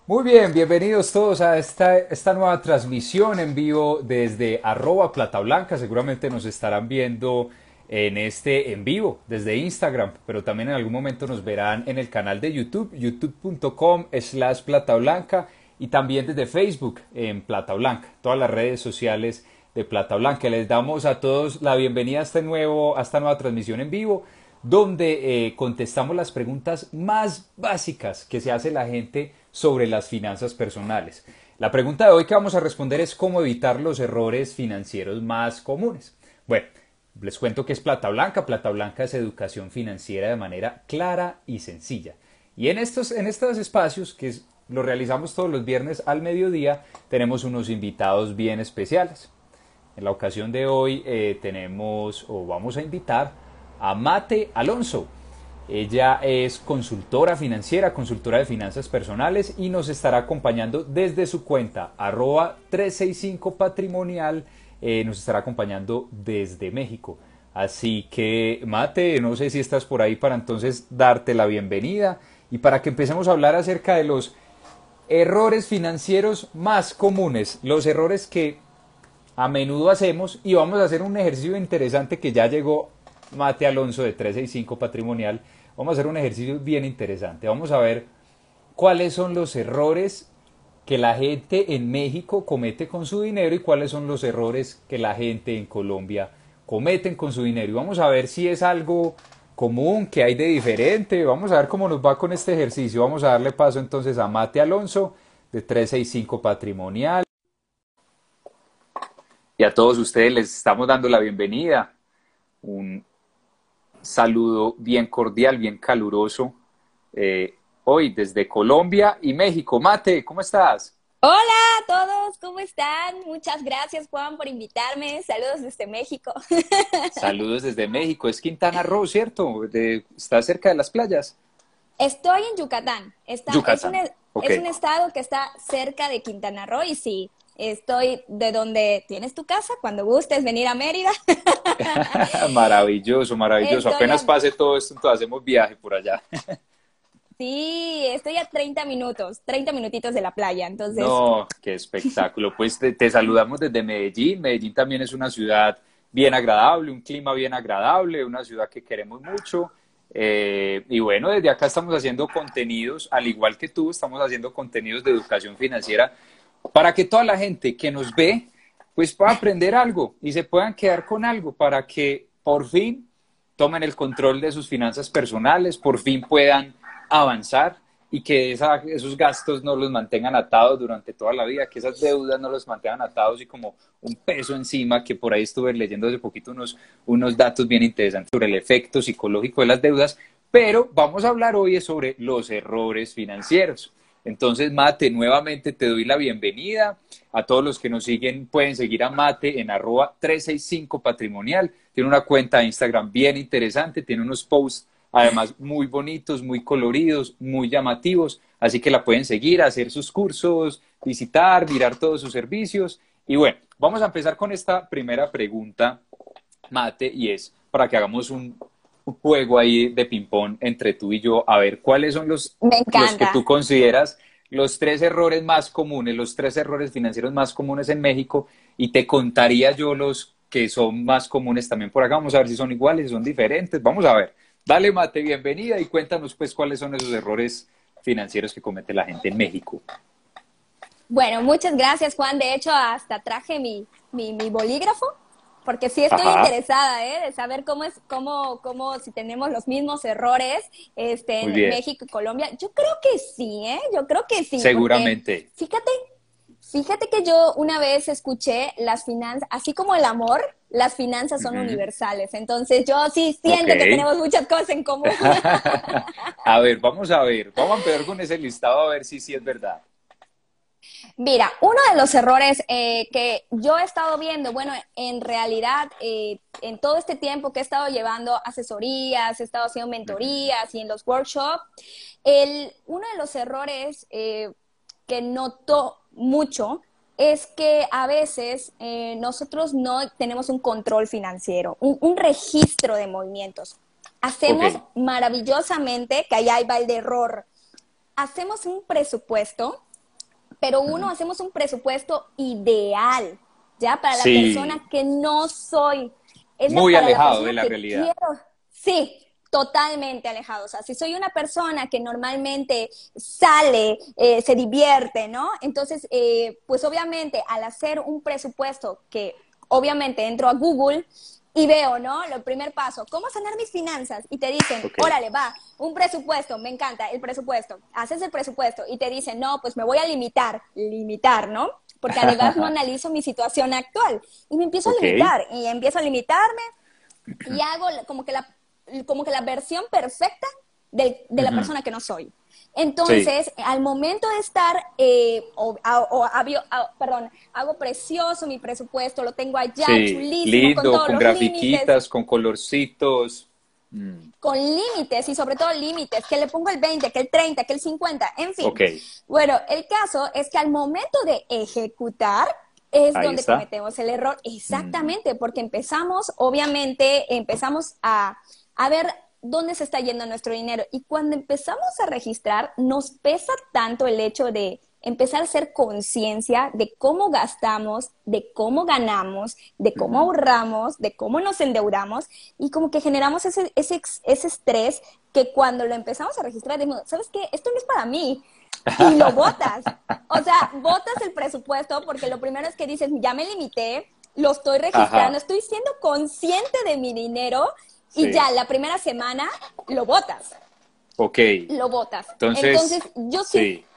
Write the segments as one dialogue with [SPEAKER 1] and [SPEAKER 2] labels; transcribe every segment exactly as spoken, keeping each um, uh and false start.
[SPEAKER 1] Muy bien, bienvenidos todos a esta, esta nueva transmisión en vivo desde arroba Plata Blanca. Seguramente nos estarán viendo en este en vivo desde Instagram, pero también en algún momento nos verán en el canal de YouTube, youtube punto com slash Plata Blanca, y también desde Facebook en Plata Blanca, todas las redes sociales de Plata Blanca. Les damos a todos la bienvenida a, este nuevo, a esta nueva transmisión en vivo, donde eh, contestamos las preguntas más básicas que se hace la gente sobre las finanzas personales. La pregunta de hoy que vamos a responder es cómo evitar los errores financieros más comunes. Bueno, les cuento que es Plata Blanca. Plata Blanca es educación financiera de manera clara y sencilla. Y en estos, en estos espacios, que es, lo realizamos todos los viernes al mediodía, tenemos unos invitados bien especiales. En la ocasión de hoy eh, tenemos o vamos a invitar a Mate Alonso. Ella es consultora financiera, consultora de finanzas personales, y nos estará acompañando desde su cuenta arroba trescientos sesenta y cinco patrimonial, eh, nos estará acompañando desde México. Así que Mate, no sé si estás por ahí para entonces darte la bienvenida y para que empecemos a hablar acerca de los errores financieros más comunes, los errores que a menudo hacemos, y vamos a hacer un ejercicio interesante que ya llegó Mate Alonso de trescientos sesenta y cinco Patrimonial. Vamos a hacer un ejercicio bien interesante. Vamos a ver cuáles son los errores que la gente en México comete con su dinero y cuáles son los errores que la gente en Colombia cometen con su dinero. Y vamos a ver si es algo común, que hay de diferente. Vamos a ver cómo nos va con este ejercicio. Vamos a darle paso entonces a Mate Alonso de trescientos sesenta y cinco Patrimonial. Y a todos ustedes les estamos dando la bienvenida. Un saludo bien cordial, bien caluroso, eh, hoy desde Colombia y México. Mate, ¿cómo estás?
[SPEAKER 2] Hola a todos, ¿cómo están? Muchas gracias, Juan, por invitarme. Saludos desde México.
[SPEAKER 1] Saludos desde México. Es Quintana Roo, ¿cierto? De, ¿está cerca de las playas?
[SPEAKER 2] Estoy en Yucatán. Está, es un,
[SPEAKER 1] Yucatán, ok.
[SPEAKER 2] es un estado que está cerca de Quintana Roo y sí, estoy de donde tienes tu casa, cuando gustes venir a Mérida.
[SPEAKER 1] Maravilloso, maravilloso.
[SPEAKER 2] Estoy
[SPEAKER 1] Apenas
[SPEAKER 2] a,
[SPEAKER 1] pase todo esto, entonces hacemos viaje por allá.
[SPEAKER 2] sí, estoy a treinta minutos, treinta minutitos de la playa, entonces
[SPEAKER 1] No, qué espectáculo. Pues te, te saludamos desde Medellín. Medellín también es una ciudad bien agradable, un clima bien agradable, una ciudad que queremos mucho. Eh, y bueno, desde acá estamos haciendo contenidos, al igual que tú, estamos haciendo contenidos de educación financiera para que toda la gente que nos ve pues pueda aprender algo y se puedan quedar con algo, para que por fin tomen el control de sus finanzas personales, por fin puedan avanzar y que esa, esos gastos no los mantengan atados durante toda la vida, que esas deudas no los mantengan atados y como un peso encima. Que por ahí estuve leyendo hace poquito unos, unos datos bien interesantes sobre el efecto psicológico de las deudas, pero vamos a hablar hoy sobre los errores financieros. Entonces, Mate, nuevamente te doy la bienvenida. A todos los que nos siguen pueden seguir a Mate en arroba trescientos sesenta y cinco Patrimonial. Tiene una cuenta de Instagram bien interesante, tiene unos posts además muy bonitos, muy coloridos, muy llamativos, así que la pueden seguir, hacer sus cursos, visitar, mirar todos sus servicios. Y bueno, vamos a empezar con esta primera pregunta, Mate, y es para que hagamos un, un juego ahí de ping-pong entre tú y yo, a ver cuáles son los,
[SPEAKER 2] me
[SPEAKER 1] los que
[SPEAKER 2] encanta.
[SPEAKER 1] tú consideras los tres errores más comunes, los tres errores financieros más comunes en México, y te contaría yo los que son más comunes también por acá. Vamos a ver si son iguales, si son diferentes, vamos a ver. Dale, Mate, bienvenida y cuéntanos pues cuáles son esos errores financieros que comete la gente en México.
[SPEAKER 2] Bueno, muchas gracias, Juan. De hecho, hasta traje mi, mi, mi bolígrafo, porque sí estoy
[SPEAKER 1] Ajá,
[SPEAKER 2] interesada, ¿eh? De saber cómo es, cómo, cómo, si tenemos los mismos errores, este,
[SPEAKER 1] muy
[SPEAKER 2] en
[SPEAKER 1] bien,
[SPEAKER 2] México y Colombia. Yo creo que sí, ¿eh? Yo creo que sí, porque
[SPEAKER 1] seguramente.
[SPEAKER 2] fíjate, fíjate que yo una vez escuché las finanzas, así como el amor, las finanzas son
[SPEAKER 1] Ujú,
[SPEAKER 2] universales. Entonces, yo sí
[SPEAKER 1] ok.
[SPEAKER 2] siento que tenemos muchas cosas en común.
[SPEAKER 1] A ver, vamos a ver, vamos a empezar con ese listado a ver si sí es verdad.
[SPEAKER 2] Mira, uno de los errores eh, que yo he estado viendo, bueno, en realidad, eh, en todo este tiempo que he estado llevando asesorías, he estado haciendo
[SPEAKER 1] Ujú,
[SPEAKER 2] mentorías y en los workshops, el, uno de los errores eh, que noto mucho es que a veces eh, nosotros no tenemos un control financiero, un, un registro de movimientos.
[SPEAKER 1] ok,
[SPEAKER 2] Hacemos maravillosamente, que allá va el error, hacemos un presupuesto, pero uno
[SPEAKER 1] Ujú.
[SPEAKER 2] hacemos un presupuesto ideal, ¿ya? Para la
[SPEAKER 1] Sí,
[SPEAKER 2] persona que no soy, es la,
[SPEAKER 1] muy
[SPEAKER 2] para la
[SPEAKER 1] alejado de
[SPEAKER 2] persona
[SPEAKER 1] la
[SPEAKER 2] que
[SPEAKER 1] realidad.
[SPEAKER 2] quiero. Sí, totalmente alejado. O sea, si soy una persona que normalmente sale, eh, se divierte, ¿no? Entonces, eh, pues obviamente al hacer un presupuesto que obviamente entro a Google y veo, ¿no? El primer paso, ¿cómo sanar mis finanzas? Y te dicen,
[SPEAKER 1] Ok.
[SPEAKER 2] órale, va, un presupuesto, me encanta el presupuesto. Haces el presupuesto y te dicen, no, pues me voy a limitar, limitar, ¿no? Porque además no analizo mi situación actual y me empiezo a
[SPEAKER 1] Ok.
[SPEAKER 2] limitar y empiezo a limitarme y hago como que la, como que la versión perfecta de, de la
[SPEAKER 1] Ujú.
[SPEAKER 2] persona que no soy.
[SPEAKER 1] Sí,
[SPEAKER 2] Entonces, al momento de estar, eh, o, o, o perdón, hago precioso mi presupuesto, lo tengo allá
[SPEAKER 1] sí.
[SPEAKER 2] chulísimo con
[SPEAKER 1] Lindo,
[SPEAKER 2] todos
[SPEAKER 1] con
[SPEAKER 2] los límites,
[SPEAKER 1] grafiquitas, con colorcitos. Mm,
[SPEAKER 2] con límites y sobre todo límites, que le pongo el veinte, que el treinta, que el cincuenta, en
[SPEAKER 1] ok,
[SPEAKER 2] fin. Bueno, el caso es que al momento de ejecutar es
[SPEAKER 1] ahí
[SPEAKER 2] donde
[SPEAKER 1] está.
[SPEAKER 2] cometemos el error,
[SPEAKER 1] Ujú.
[SPEAKER 2] exactamente, porque empezamos, obviamente, empezamos a, a ver dónde se está yendo nuestro dinero y cuando empezamos a registrar nos pesa tanto el hecho de empezar a hacer conciencia de cómo gastamos, de cómo ganamos, de cómo
[SPEAKER 1] Ujú.
[SPEAKER 2] ahorramos, de cómo nos endeudamos y como que generamos ese, ese, ese estrés que cuando lo empezamos a registrar, decimos, ¿sabes qué? Esto no es para mí. Y lo botas. O sea, botas el presupuesto porque lo primero es que dices, ya me limité, lo estoy registrando,
[SPEAKER 1] Ajá,
[SPEAKER 2] estoy siendo consciente de mi dinero y
[SPEAKER 1] sí,
[SPEAKER 2] ya la primera semana lo botas,
[SPEAKER 1] ok.
[SPEAKER 2] lo botas.
[SPEAKER 1] Entonces,
[SPEAKER 2] Entonces, yo sí,
[SPEAKER 1] sí,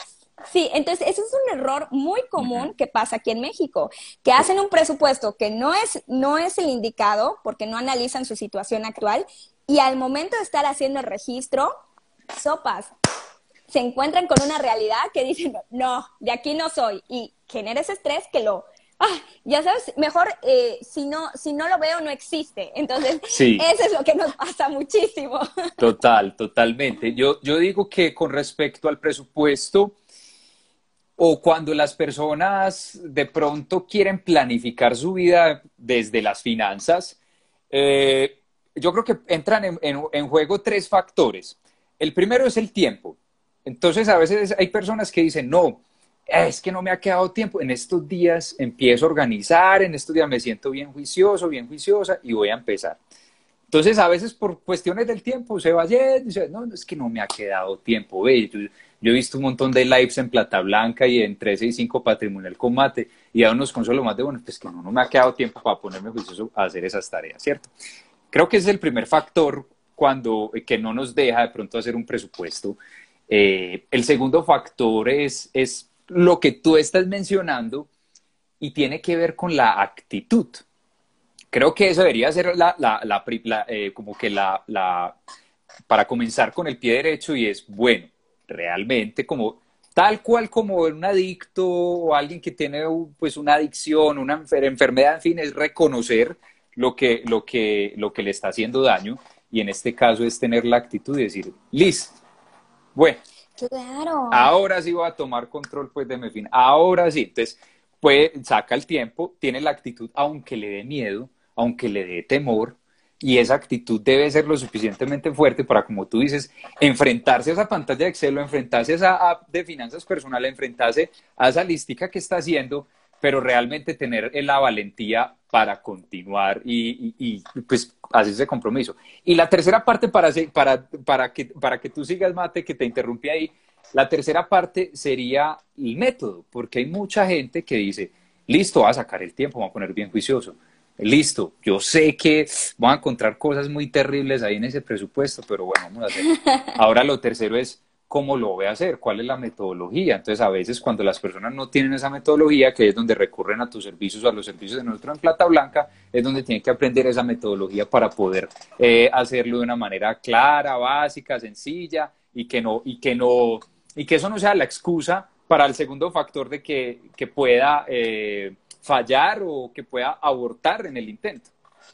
[SPEAKER 2] sí, entonces ese es un error muy
[SPEAKER 1] ujú,
[SPEAKER 2] común que pasa aquí en México, que
[SPEAKER 1] ok,
[SPEAKER 2] hacen un presupuesto que no es, no es el indicado porque no analizan su situación actual y al momento de estar haciendo el registro, sopas, se encuentran con una realidad que dicen, no, de aquí no soy y genera ese estrés que lo, ah, ya sabes, mejor eh, si, no, si no lo veo no existe. Entonces,
[SPEAKER 1] sí,
[SPEAKER 2] eso es lo que nos pasa muchísimo.
[SPEAKER 1] total, totalmente. Yo, yo digo que con respecto al presupuesto, o cuando las personas de pronto quieren planificar su vida desde las finanzas, eh, yo creo que entran en, en, en juego tres factores. El primero es el tiempo. Entonces, a veces hay personas que dicen, no, es que no me ha quedado tiempo. En estos días empiezo a organizar, en estos días me siento bien juicioso, bien juiciosa y voy a empezar. Entonces, a veces por cuestiones del tiempo se va yendo y dice, no, no, es que no me ha quedado tiempo. Ve, yo, yo he visto un montón de lives en Plata Blanca y en trece y cinco Patrimonial Combate y a unos consuelo más de, bueno, pues que no, no me ha quedado tiempo para ponerme juicioso a hacer esas tareas, ¿cierto? Creo que ese es el primer factor cuando, que no nos deja de pronto hacer un presupuesto. Eh, el segundo factor es, es lo que tú estás mencionando y tiene que ver con la actitud. Creo que eso debería ser la, la, la, la eh, como que la, la, para comenzar con el pie derecho y es, bueno, realmente como tal cual como un adicto o alguien que tiene pues una adicción, una enfermedad, en fin, es reconocer lo que, lo que, lo que le está haciendo daño y en este caso es tener la actitud de decir, listo, bueno,
[SPEAKER 2] Claro.
[SPEAKER 1] ahora sí voy a tomar control pues de mi fin, ahora sí, entonces puede, saca el tiempo, tiene la actitud, aunque le dé miedo, aunque le dé temor, y esa actitud debe ser lo suficientemente fuerte para, como tú dices, enfrentarse a esa pantalla de Excel o enfrentarse a esa app de finanzas personales, enfrentarse a esa listica que está haciendo, pero realmente tener la valentía para continuar y, y, y pues hacer ese compromiso. Y la tercera parte para, para, para, que, para que tú sigas, Mate, que te interrumpí ahí, la tercera parte sería el método, porque hay mucha gente que dice, listo, va a sacar el tiempo, va a poner bien juicioso. Listo, yo sé que van a encontrar cosas muy terribles ahí en ese presupuesto, pero bueno, vamos a hacerlo. Ahora lo tercero es cómo lo voy a hacer, cuál es la metodología. Entonces, a veces cuando las personas no tienen esa metodología, que es donde recurren a tus servicios o a los servicios de nosotros en Plata Blanca, es donde tienen que aprender esa metodología para poder eh, hacerlo de una manera clara, básica, sencilla y que no, y que no, y que eso no sea la excusa para el segundo factor de que, que pueda eh, fallar o que pueda abortar en el intento.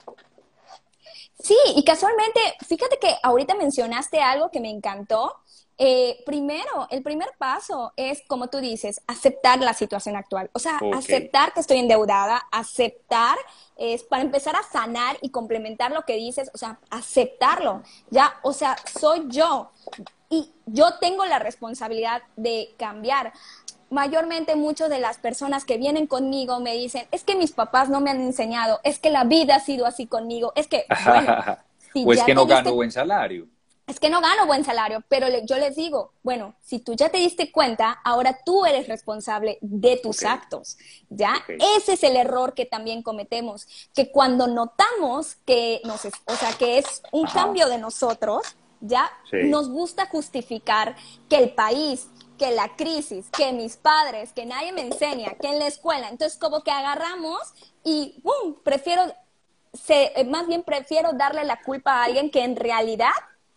[SPEAKER 2] Sí, y casualmente, fíjate que ahorita mencionaste algo que me encantó. Eh, primero, el primer paso es, como tú dices, aceptar la situación actual. O sea,
[SPEAKER 1] Ok.
[SPEAKER 2] aceptar que estoy endeudada, aceptar es para empezar a sanar y complementar lo que dices, o sea, aceptarlo. Ya, o sea, soy yo y yo tengo la responsabilidad de cambiar. mayormente muchas de las personas que vienen conmigo me dicen, es que mis papás no me han enseñado, es que la vida ha sido así conmigo, es que, bueno, si
[SPEAKER 1] O es
[SPEAKER 2] ya
[SPEAKER 1] que
[SPEAKER 2] te
[SPEAKER 1] no
[SPEAKER 2] diste,
[SPEAKER 1] gano buen salario.
[SPEAKER 2] es que no gano buen salario, pero le, yo les digo, bueno, si tú ya te diste cuenta, ahora tú eres responsable de tus
[SPEAKER 1] Ok,
[SPEAKER 2] actos, ¿ya?
[SPEAKER 1] ok.
[SPEAKER 2] Ese es el error que también cometemos, que cuando notamos que nos, es- o sea, que es un
[SPEAKER 1] Ajá,
[SPEAKER 2] cambio de nosotros, ya
[SPEAKER 1] sí,
[SPEAKER 2] nos gusta justificar que el país, que la crisis, que mis padres, que nadie me enseña, que en la escuela, entonces como que agarramos y ¡pum! Prefiero, se, eh, más bien prefiero darle la culpa a alguien que en realidad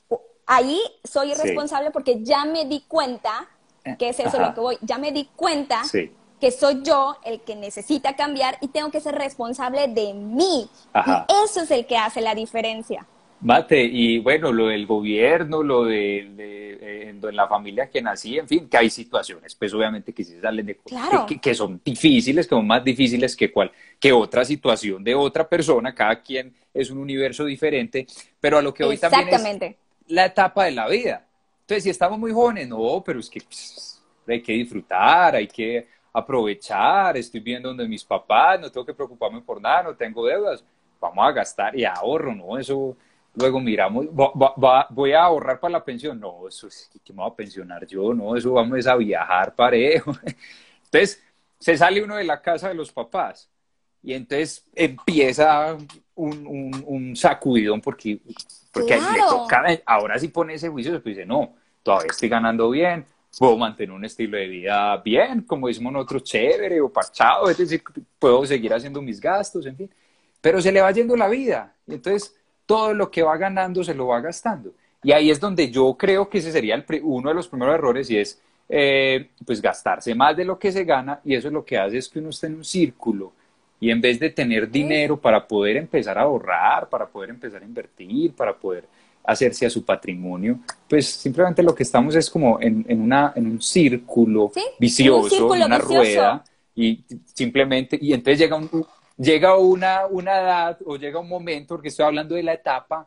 [SPEAKER 2] ahí soy
[SPEAKER 1] sí.
[SPEAKER 2] irresponsable porque ya me di cuenta,
[SPEAKER 1] Eh,
[SPEAKER 2] que es eso lo que
[SPEAKER 1] Ajá,
[SPEAKER 2] voy, ya me di cuenta
[SPEAKER 1] sí,
[SPEAKER 2] que soy yo el que necesita cambiar y tengo que ser responsable de mí. Y
[SPEAKER 1] ajá.
[SPEAKER 2] eso es el que hace la diferencia.
[SPEAKER 1] Mate, y bueno, lo del gobierno, lo de, de, eh, en, en la familia que nací, en fin, que hay situaciones, pues obviamente que sí salen de, que,
[SPEAKER 2] Claro,
[SPEAKER 1] que, que son difíciles, que son más difíciles que cual, que otra situación de otra persona, cada quien es un universo diferente, pero a lo que hoy también es
[SPEAKER 2] exactamente.
[SPEAKER 1] la etapa de la vida. Entonces, si estamos muy jóvenes, no, pero es que pues, hay que disfrutar, hay que aprovechar, estoy viendo donde mis papás, no tengo que preocuparme por nada, no tengo deudas, vamos a gastar y ahorro, ¿no? Eso luego miramos, va- va- va- voy a ahorrar para la pensión, no, eso es, ¿qué me voy a pensionar yo? No, eso vamos a viajar parejo. Entonces, se sale uno de la casa de los papás y entonces empieza un, un, un sacudidón porque, porque le
[SPEAKER 2] Claro,
[SPEAKER 1] toca, ahora sí pone ese juicio, después dice, no, todavía estoy ganando bien, puedo mantener un estilo de vida bien, como decimos nosotros, chévere o parchado, es decir, puedo seguir haciendo mis gastos, en fin, pero se le va yendo la vida y entonces todo lo que va ganando se lo va gastando. Y ahí es donde yo creo que ese sería el, uno de los primeros errores y es eh, pues gastarse más de lo que se gana y eso es lo que hace es que uno esté en un círculo y en vez de tener
[SPEAKER 2] es,
[SPEAKER 1] dinero para poder empezar a ahorrar, para poder empezar a invertir, para poder hacerse a su patrimonio, pues simplemente lo que estamos es como en, en, una, en un círculo
[SPEAKER 2] ¿sí? En un
[SPEAKER 1] vicioso, en
[SPEAKER 2] círculo
[SPEAKER 1] una
[SPEAKER 2] vicioso.
[SPEAKER 1] rueda y simplemente, y entonces llega, un, llega una, una edad o llega un momento, porque estoy hablando de la etapa,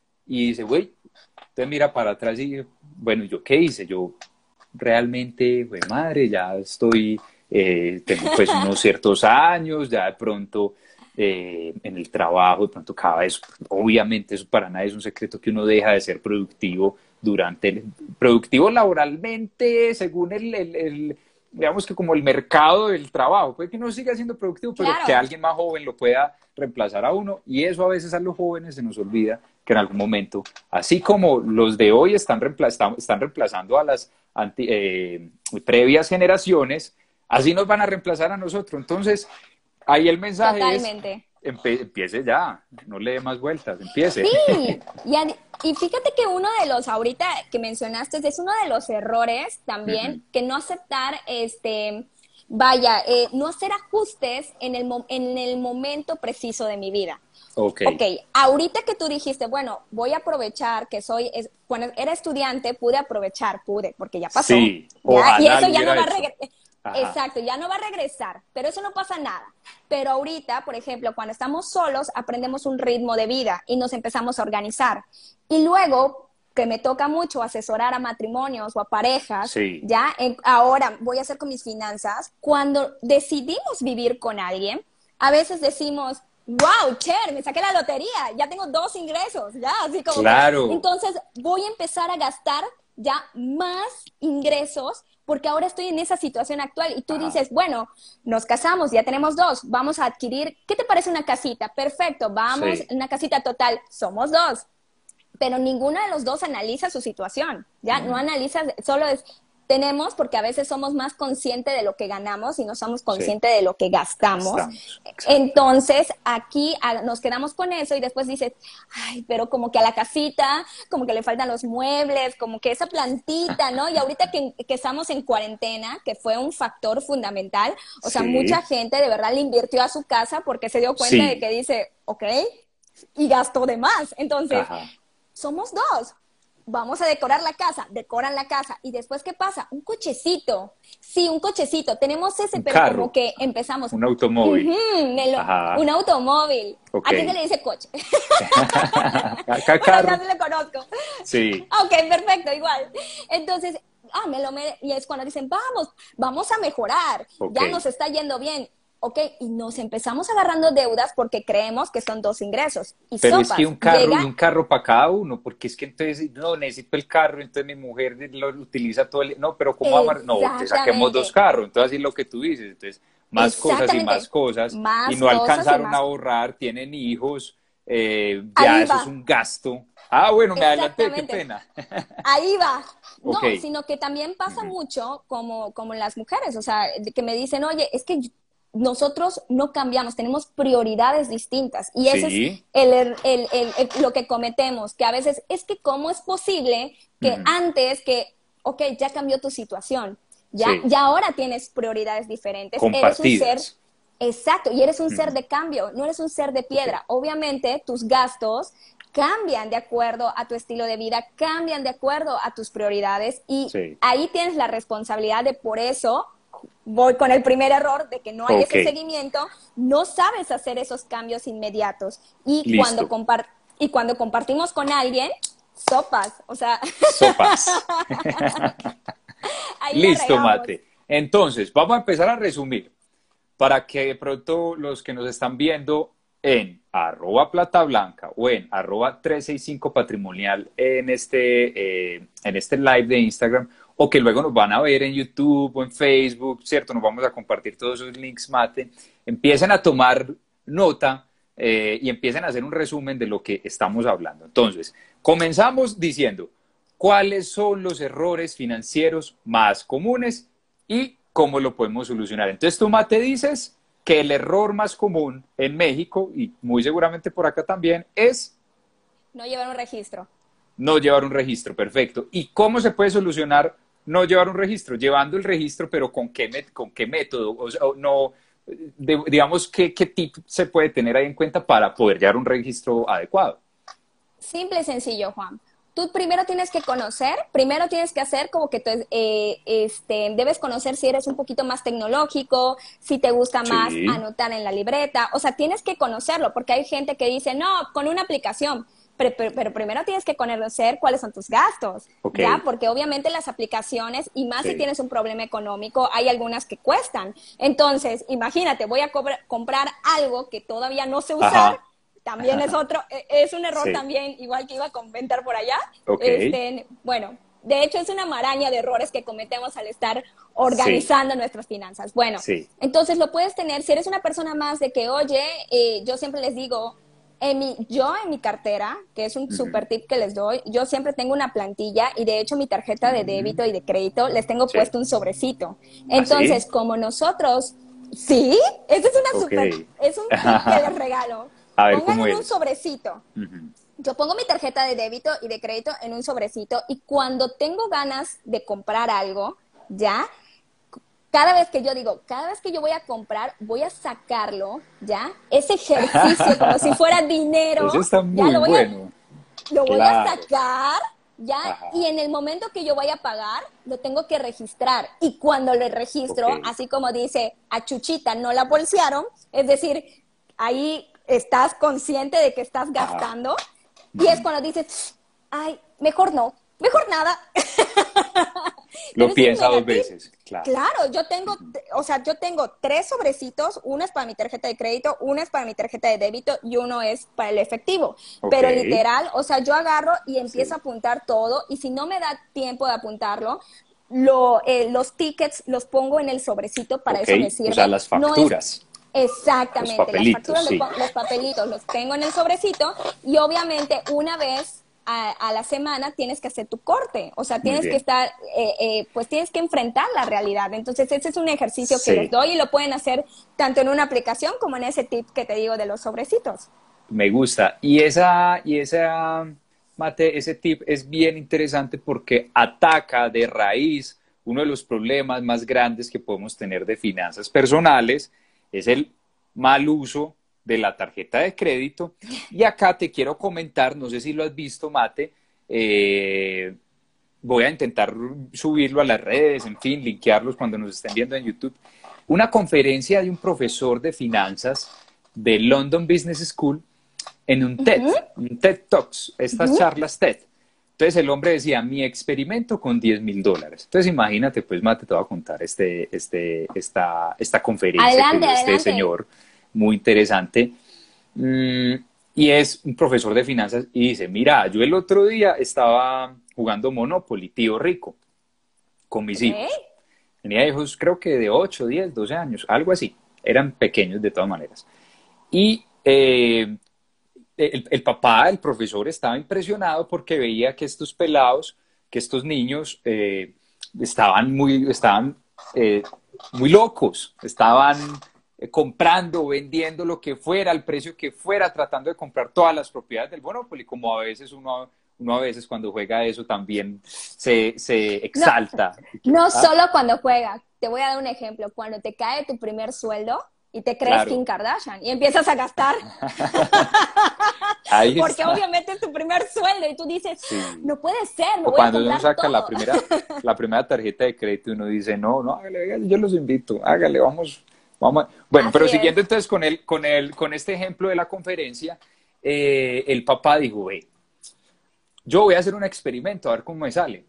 [SPEAKER 1] y dice, güey, entonces mira para atrás y, bueno, ¿yo qué hice? Yo realmente, güey, madre, ya estoy, eh, tengo pues unos ciertos años, ya de pronto eh, en el trabajo, de pronto cada vez, obviamente eso para nadie es un secreto que uno deja de ser productivo durante, el, productivo laboralmente, según el, el, el, digamos que como el mercado del trabajo, puede que no siga siendo productivo, pero que
[SPEAKER 2] Claro,
[SPEAKER 1] alguien más joven lo pueda reemplazar a uno, y eso a veces a los jóvenes se nos olvida que en algún momento, así como los de hoy están, reempla están, están reemplazando a las anti, eh, previas generaciones, así nos van a reemplazar a nosotros. Entonces, ahí el mensaje es,
[SPEAKER 2] totalmente.
[SPEAKER 1] empe empiece ya, no le dé más vueltas, empiece.
[SPEAKER 2] Sí, y, a- y fíjate que uno de los, ahorita que mencionaste, es uno de los errores
[SPEAKER 1] Uh -huh.
[SPEAKER 2] también, que no aceptar, este, vaya, eh, no hacer ajustes en el, mo- en el momento preciso de mi vida.
[SPEAKER 1] Ok,
[SPEAKER 2] Ok, ahorita que tú dijiste, bueno, voy a aprovechar que soy, es, cuando era estudiante pude aprovechar, pude, porque ya pasó,
[SPEAKER 1] sí,
[SPEAKER 2] ¿ya? Y
[SPEAKER 1] ojalá
[SPEAKER 2] eso
[SPEAKER 1] lo
[SPEAKER 2] ya no
[SPEAKER 1] hubiera
[SPEAKER 2] va a
[SPEAKER 1] hecho.
[SPEAKER 2] regresar.
[SPEAKER 1] Ajá,
[SPEAKER 2] Exacto, ya no va a regresar, pero eso no pasa nada. Pero ahorita, por ejemplo, cuando estamos solos, aprendemos un ritmo de vida y nos empezamos a organizar. Y luego, que me toca mucho asesorar a matrimonios o a parejas,
[SPEAKER 1] sí,
[SPEAKER 2] ya, en, ahora voy a hacer con mis finanzas, cuando decidimos vivir con alguien, a veces decimos, wow, Cher, me saqué la lotería, ya tengo dos ingresos, ya, así como que,
[SPEAKER 1] claro.
[SPEAKER 2] entonces voy a empezar a gastar ya más ingresos porque ahora estoy en esa situación actual y tú
[SPEAKER 1] Ajá,
[SPEAKER 2] dices, bueno, nos casamos, ya tenemos dos, vamos a adquirir, ¿qué te parece una casita? Perfecto, vamos,
[SPEAKER 1] sí.
[SPEAKER 2] una casita total, somos dos, pero ninguno de los dos analiza su situación, ya, no
[SPEAKER 1] Mm,
[SPEAKER 2] analiza, solo es, tenemos, porque a veces somos más conscientes de lo que ganamos y no somos
[SPEAKER 1] sí,
[SPEAKER 2] conscientes de lo que gastamos.
[SPEAKER 1] gastamos, exacto.
[SPEAKER 2] Entonces, aquí a, nos quedamos con eso y después dices, ay, pero como que a la casita, como que le faltan los muebles, como que esa plantita, ¿no? Y ahorita que, que estamos en cuarentena, que fue un factor fundamental, o sea, mucha
[SPEAKER 1] Sí,
[SPEAKER 2] gente de verdad le invirtió a su casa porque se dio cuenta de
[SPEAKER 1] sí,
[SPEAKER 2] que dice, ok, y gastó de más. Entonces,
[SPEAKER 1] ajá.
[SPEAKER 2] somos dos. Vamos a decorar la casa, decoran la casa. ¿Y después qué pasa? Un cochecito. Sí, un cochecito. Tenemos ese,
[SPEAKER 1] Un
[SPEAKER 2] pero como
[SPEAKER 1] carro,
[SPEAKER 2] que empezamos.
[SPEAKER 1] un automóvil.
[SPEAKER 2] Ujú, me lo- un
[SPEAKER 1] Ajá,
[SPEAKER 2] automóvil.
[SPEAKER 1] ok.
[SPEAKER 2] ¿A quién se le dice coche?
[SPEAKER 1] Acá
[SPEAKER 2] Bueno, ya
[SPEAKER 1] carro,
[SPEAKER 2] se le conozco.
[SPEAKER 1] sí,
[SPEAKER 2] Ok, perfecto, igual. Entonces, ah, me lo mere-", y es cuando dicen, vamos, vamos a mejorar,
[SPEAKER 1] Okay.
[SPEAKER 2] ya nos está yendo bien. Ok, y nos empezamos agarrando deudas porque creemos que son dos ingresos. Y
[SPEAKER 1] Pero es
[SPEAKER 2] sopas,
[SPEAKER 1] que un carro
[SPEAKER 2] llega
[SPEAKER 1] y un carro para cada uno, porque es que entonces, no, necesito el carro, entonces mi mujer lo utiliza todo el... No, pero ¿cómo amar? No, te saquemos dos
[SPEAKER 2] exactamente,
[SPEAKER 1] carros, entonces así es lo que tú dices, entonces más cosas y más
[SPEAKER 2] exactamente,
[SPEAKER 1] cosas, y
[SPEAKER 2] más
[SPEAKER 1] no
[SPEAKER 2] cosas y
[SPEAKER 1] alcanzaron a
[SPEAKER 2] más.
[SPEAKER 1] ahorrar, tienen hijos, eh, ya
[SPEAKER 2] Ahí
[SPEAKER 1] eso es
[SPEAKER 2] va,
[SPEAKER 1] un gasto. Ah, bueno, me adelanté, qué
[SPEAKER 2] exactamente.
[SPEAKER 1] pena.
[SPEAKER 2] Ahí va.
[SPEAKER 1] Ok.
[SPEAKER 2] No, sino que también pasa
[SPEAKER 1] Ujú.
[SPEAKER 2] mucho como, como las mujeres, o sea, que me dicen, oye, es que nosotros no cambiamos, tenemos prioridades distintas y ese es
[SPEAKER 1] Sí.
[SPEAKER 2] el, el, el, el, lo que cometemos, que a veces es que cómo es posible que
[SPEAKER 1] Ujú.
[SPEAKER 2] antes que, ok, ya cambió tu situación, ya,
[SPEAKER 1] Sí.
[SPEAKER 2] ya ahora tienes prioridades diferentes, eres un ser.
[SPEAKER 1] Compartidas.
[SPEAKER 2] Exacto, y eres un ser
[SPEAKER 1] Ujú.
[SPEAKER 2] de cambio, no eres un ser de
[SPEAKER 1] Ok.
[SPEAKER 2] piedra. Obviamente tus gastos cambian de acuerdo a tu estilo de vida, cambian de acuerdo a tus prioridades y
[SPEAKER 1] Sí.
[SPEAKER 2] ahí tienes la responsabilidad de por eso voy con el primer error de que no hay
[SPEAKER 1] Ok.
[SPEAKER 2] ese seguimiento, no sabes hacer esos cambios inmediatos y cuando,
[SPEAKER 1] Listo.
[SPEAKER 2] compar y cuando compartimos con alguien, sopas, o sea,
[SPEAKER 1] Sopas.
[SPEAKER 2] ahí la
[SPEAKER 1] Listo,
[SPEAKER 2] regamos.
[SPEAKER 1] Mate. Entonces, vamos a empezar a resumir para que de pronto los que nos están viendo en arroba plata blanca o en arroba trescientos sesenta y cinco patrimonial en este, eh, en este live de Instagram o que luego nos van a ver en YouTube o en Facebook, ¿cierto? Nos vamos a compartir todos esos links, Mate. Empiecen a tomar nota eh, y empiecen a hacer un resumen de lo que estamos hablando. Entonces, comenzamos diciendo cuáles son los errores financieros más comunes y cómo lo podemos solucionar. Entonces tú, Mate, dices que el error más común en México y muy seguramente por acá también es
[SPEAKER 2] No llevar un registro.
[SPEAKER 1] no llevar un registro. Perfecto. ¿Y cómo se puede solucionar no llevar un registro? Llevando el registro, pero ¿con qué, con qué método? O sea, no, de, digamos, ¿qué, ¿qué tip se puede tener ahí en cuenta para poder llevar un registro adecuado?
[SPEAKER 2] Simple y sencillo, Juan. Tú primero tienes que conocer, primero tienes que hacer como que tú, eh, este, debes conocer si eres un poquito más tecnológico, si te gusta más
[SPEAKER 1] Sí,
[SPEAKER 2] anotar en la libreta, o sea, tienes que conocerlo, porque hay gente que dice, no, con una aplicación, pero, pero, pero primero tienes que conocer cuáles son tus gastos,
[SPEAKER 1] ok,
[SPEAKER 2] ¿ya? Porque obviamente las aplicaciones, y más si
[SPEAKER 1] sí,
[SPEAKER 2] tienes un problema económico, hay algunas que cuestan. Entonces, imagínate, voy a comprar algo que todavía no sé usar,
[SPEAKER 1] ajá,
[SPEAKER 2] también es otro, es un error
[SPEAKER 1] sí,
[SPEAKER 2] también, igual que iba a comentar por allá.
[SPEAKER 1] ok,
[SPEAKER 2] Este, bueno, de hecho es una maraña de errores que cometemos al estar
[SPEAKER 1] sí,
[SPEAKER 2] organizando nuestras finanzas. Bueno,
[SPEAKER 1] sí,
[SPEAKER 2] entonces lo puedes tener, si eres una persona más de que, oye, eh, yo siempre les digo, en mi, yo en mi cartera, que es un
[SPEAKER 1] ujú,
[SPEAKER 2] super tip que les doy, yo siempre tengo una plantilla y de hecho mi tarjeta de
[SPEAKER 1] ujú,
[SPEAKER 2] débito y de crédito les tengo
[SPEAKER 1] sí,
[SPEAKER 2] puesto un sobrecito.
[SPEAKER 1] así,
[SPEAKER 2] Entonces, como nosotros, sí, esa es una
[SPEAKER 1] ok,
[SPEAKER 2] super, es un tip que les regalo.
[SPEAKER 1] a ver
[SPEAKER 2] Pongan
[SPEAKER 1] cómo
[SPEAKER 2] en un
[SPEAKER 1] es.
[SPEAKER 2] sobrecito.
[SPEAKER 1] Ujú.
[SPEAKER 2] Yo pongo mi tarjeta de débito y de crédito en un sobrecito y cuando tengo ganas de comprar algo, ya, cada vez que yo digo, cada vez que yo voy a comprar, voy a sacarlo, ya, ese ejercicio como si fuera dinero,
[SPEAKER 1] Ese está
[SPEAKER 2] ya
[SPEAKER 1] muy
[SPEAKER 2] lo voy a,
[SPEAKER 1] bueno.
[SPEAKER 2] lo voy a
[SPEAKER 1] Claro.
[SPEAKER 2] sacar, ya, y
[SPEAKER 1] Ajá.
[SPEAKER 2] en el momento que yo vaya a pagar, lo tengo que registrar. Y cuando lo
[SPEAKER 1] Ok.
[SPEAKER 2] registro, así como dice, a Chuchita no la bolsearon, es decir, ahí estás consciente de que estás
[SPEAKER 1] Ajá.
[SPEAKER 2] gastando, y es
[SPEAKER 1] Ujú.
[SPEAKER 2] cuando dices, ay, mejor no, mejor nada.
[SPEAKER 1] Lo
[SPEAKER 2] Tienes un
[SPEAKER 1] piensa dos
[SPEAKER 2] negativo.
[SPEAKER 1] veces. Claro.
[SPEAKER 2] Claro, yo tengo, o sea, yo tengo tres sobrecitos, uno es para mi tarjeta de crédito, uno es para mi tarjeta de débito y uno es para el efectivo.
[SPEAKER 1] Ok.
[SPEAKER 2] Pero literal, o sea, yo agarro y empiezo a
[SPEAKER 1] Sí.
[SPEAKER 2] apuntar todo y si no me da tiempo de apuntarlo, lo, eh, los tickets los pongo en el sobrecito, para
[SPEAKER 1] Ok.
[SPEAKER 2] eso me
[SPEAKER 1] O sea,
[SPEAKER 2] sirven.
[SPEAKER 1] las
[SPEAKER 2] No es
[SPEAKER 1] facturas. Los
[SPEAKER 2] exactamente, las
[SPEAKER 1] papelitos,
[SPEAKER 2] facturas, los,
[SPEAKER 1] sí.
[SPEAKER 2] los papelitos los tengo en el sobrecito y obviamente una vez a, a, la semana tienes que hacer tu corte, o sea,
[SPEAKER 1] Muy
[SPEAKER 2] tienes que
[SPEAKER 1] bien.
[SPEAKER 2] estar, eh, eh, pues tienes que enfrentar la realidad. Entonces, ese es un ejercicio que les
[SPEAKER 1] Sí.
[SPEAKER 2] doy y lo pueden hacer tanto en una aplicación como en ese tip que te digo de los sobrecitos.
[SPEAKER 1] Me gusta. Y esa, y esa, Mate, ese tip es bien interesante porque ataca de raíz uno de los problemas más grandes que podemos tener de finanzas personales, es el mal uso de la tarjeta de crédito. Y acá te quiero comentar, no sé si lo has visto, Mate, eh, voy a intentar subirlo a las redes, en fin, linkearlos cuando nos estén viendo en YouTube. Una conferencia de un profesor de finanzas de London Business School en un
[SPEAKER 2] Uh
[SPEAKER 1] TED,
[SPEAKER 2] -huh,
[SPEAKER 1] un TED Talks,
[SPEAKER 2] uh
[SPEAKER 1] estas
[SPEAKER 2] -huh.
[SPEAKER 1] charlas TED. Entonces el hombre decía, mi experimento con diez mil dólares. Entonces imagínate, pues Mate, te voy a contar este, este, esta, esta conferencia que
[SPEAKER 2] Adelante,
[SPEAKER 1] dio este
[SPEAKER 2] adelante.
[SPEAKER 1] señor, muy interesante. Mm, y es un profesor de finanzas y dice, mira, yo el otro día estaba jugando Monopoly, tío rico, con mis
[SPEAKER 2] ¿Ok?
[SPEAKER 1] hijos. Tenía hijos creo que de ocho, diez, doce años, algo así. Eran pequeños de todas maneras. Y eh, el, el papá, el profesor, estaba impresionado porque veía que estos pelados, que estos niños eh, estaban muy, estaban eh, muy locos, estaban eh, comprando, vendiendo lo que fuera, al precio que fuera, tratando de comprar todas las propiedades del Monopoly, como a veces uno, uno a veces cuando juega eso también se, se
[SPEAKER 2] No,
[SPEAKER 1] exalta.
[SPEAKER 2] no
[SPEAKER 1] ¿Ah?
[SPEAKER 2] solo cuando juegas. Te voy a dar un ejemplo. Cuando te cae tu primer sueldo y te crees Kim
[SPEAKER 1] Claro,
[SPEAKER 2] Kardashian y empiezas a gastar,
[SPEAKER 1] ahí
[SPEAKER 2] porque
[SPEAKER 1] está.
[SPEAKER 2] obviamente es tu primer sueldo y tú dices, "Ah,
[SPEAKER 1] Sí.
[SPEAKER 2] no puede ser, me
[SPEAKER 1] O
[SPEAKER 2] voy a
[SPEAKER 1] cuando uno
[SPEAKER 2] comprar
[SPEAKER 1] saca la
[SPEAKER 2] todo".
[SPEAKER 1] primera, la primera tarjeta de crédito y uno dice, no, no, hágale, hágale, yo los invito, hágale, vamos, vamos. a-". Bueno, pero
[SPEAKER 2] Así es.
[SPEAKER 1] siguiendo entonces con el, con el, con este ejemplo de la conferencia, eh, el papá dijo, ve, yo voy a hacer un experimento, a ver cómo me sale.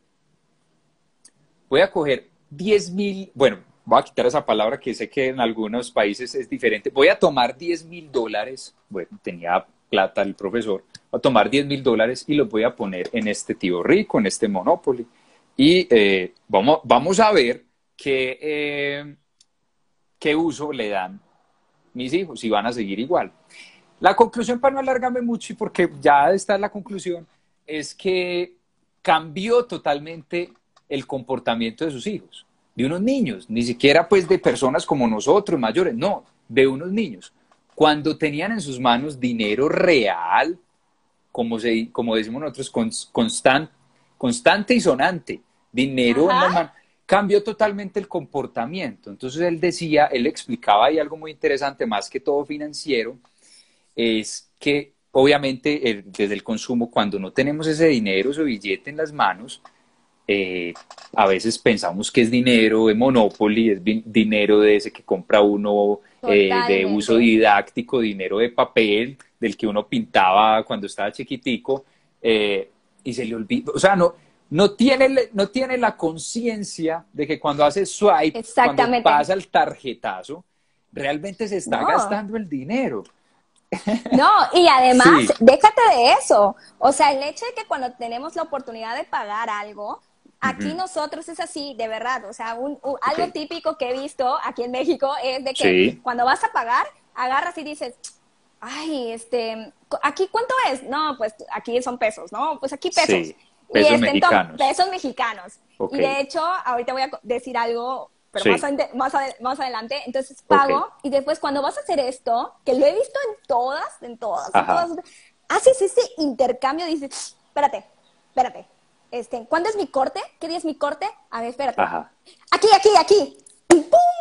[SPEAKER 1] Voy a coger diez mil, bueno, voy a quitar esa palabra que sé que en algunos países es diferente. Voy a tomar diez mil dólares, bueno, tenía plata el profesor, voy a tomar diez mil dólares y los voy a poner en este tío rico, en este Monopoly. Y eh, vamos, vamos a ver qué, eh, qué uso le dan mis hijos, si van a seguir igual. La conclusión, para no alargarme mucho y porque ya está la conclusión, es que cambió totalmente el comportamiento de sus hijos, de unos niños, ni siquiera pues de personas como nosotros, mayores, no, de unos niños. Cuando tenían en sus manos dinero real, como, se, como decimos nosotros, constant, constante y sonante, dinero en
[SPEAKER 2] Ajá.
[SPEAKER 1] las manos, cambió totalmente el comportamiento. Entonces él decía, él explicaba ahí algo muy interesante, más que todo financiero, es que obviamente el, desde el consumo, cuando no tenemos ese dinero, ese billete en las manos, eh, a veces pensamos que es dinero de Monopoly, es dinero de ese que compra uno eh, de uso
[SPEAKER 2] Totalmente.
[SPEAKER 1] didáctico, dinero de papel, del que uno pintaba cuando estaba chiquitico, eh, y se le olvida, o sea, no, no tiene, no tiene la conciencia de que cuando hace swipe, cuando
[SPEAKER 2] Exactamente.
[SPEAKER 1] pasa el tarjetazo, realmente se está
[SPEAKER 2] No.
[SPEAKER 1] gastando el dinero.
[SPEAKER 2] No, y además,
[SPEAKER 1] Sí.
[SPEAKER 2] déjate de eso. O sea, el hecho de que cuando tenemos la oportunidad de pagar algo, aquí
[SPEAKER 1] Ujú.
[SPEAKER 2] nosotros es así, de verdad. O sea, un, un-
[SPEAKER 1] Ok.
[SPEAKER 2] algo típico que he visto aquí en México es de que
[SPEAKER 1] Sí.
[SPEAKER 2] cuando vas a pagar, agarras y dices, ay, este, ¿aquí cuánto es? No, pues aquí son pesos, ¿no? Pues aquí pesos.
[SPEAKER 1] Sí.
[SPEAKER 2] Y
[SPEAKER 1] Pesos
[SPEAKER 2] este, toma,
[SPEAKER 1] mexicanos.
[SPEAKER 2] pesos mexicanos.
[SPEAKER 1] Ok.
[SPEAKER 2] Y de hecho, ahorita voy a decir algo, pero más,
[SPEAKER 1] Sí.
[SPEAKER 2] ade- más, ade- más adelante. Entonces
[SPEAKER 1] Ok.
[SPEAKER 2] pago y después cuando vas a hacer esto, que lo he visto en todas, en todas, en todas,
[SPEAKER 1] Ajá.
[SPEAKER 2] haces ese intercambio, dices, espérate, espérate. Este, ¿cuándo es mi corte? ¿Qué día es mi corte? A ver, espérate.
[SPEAKER 1] Ajá.
[SPEAKER 2] Aquí, aquí, aquí. ¡Pum!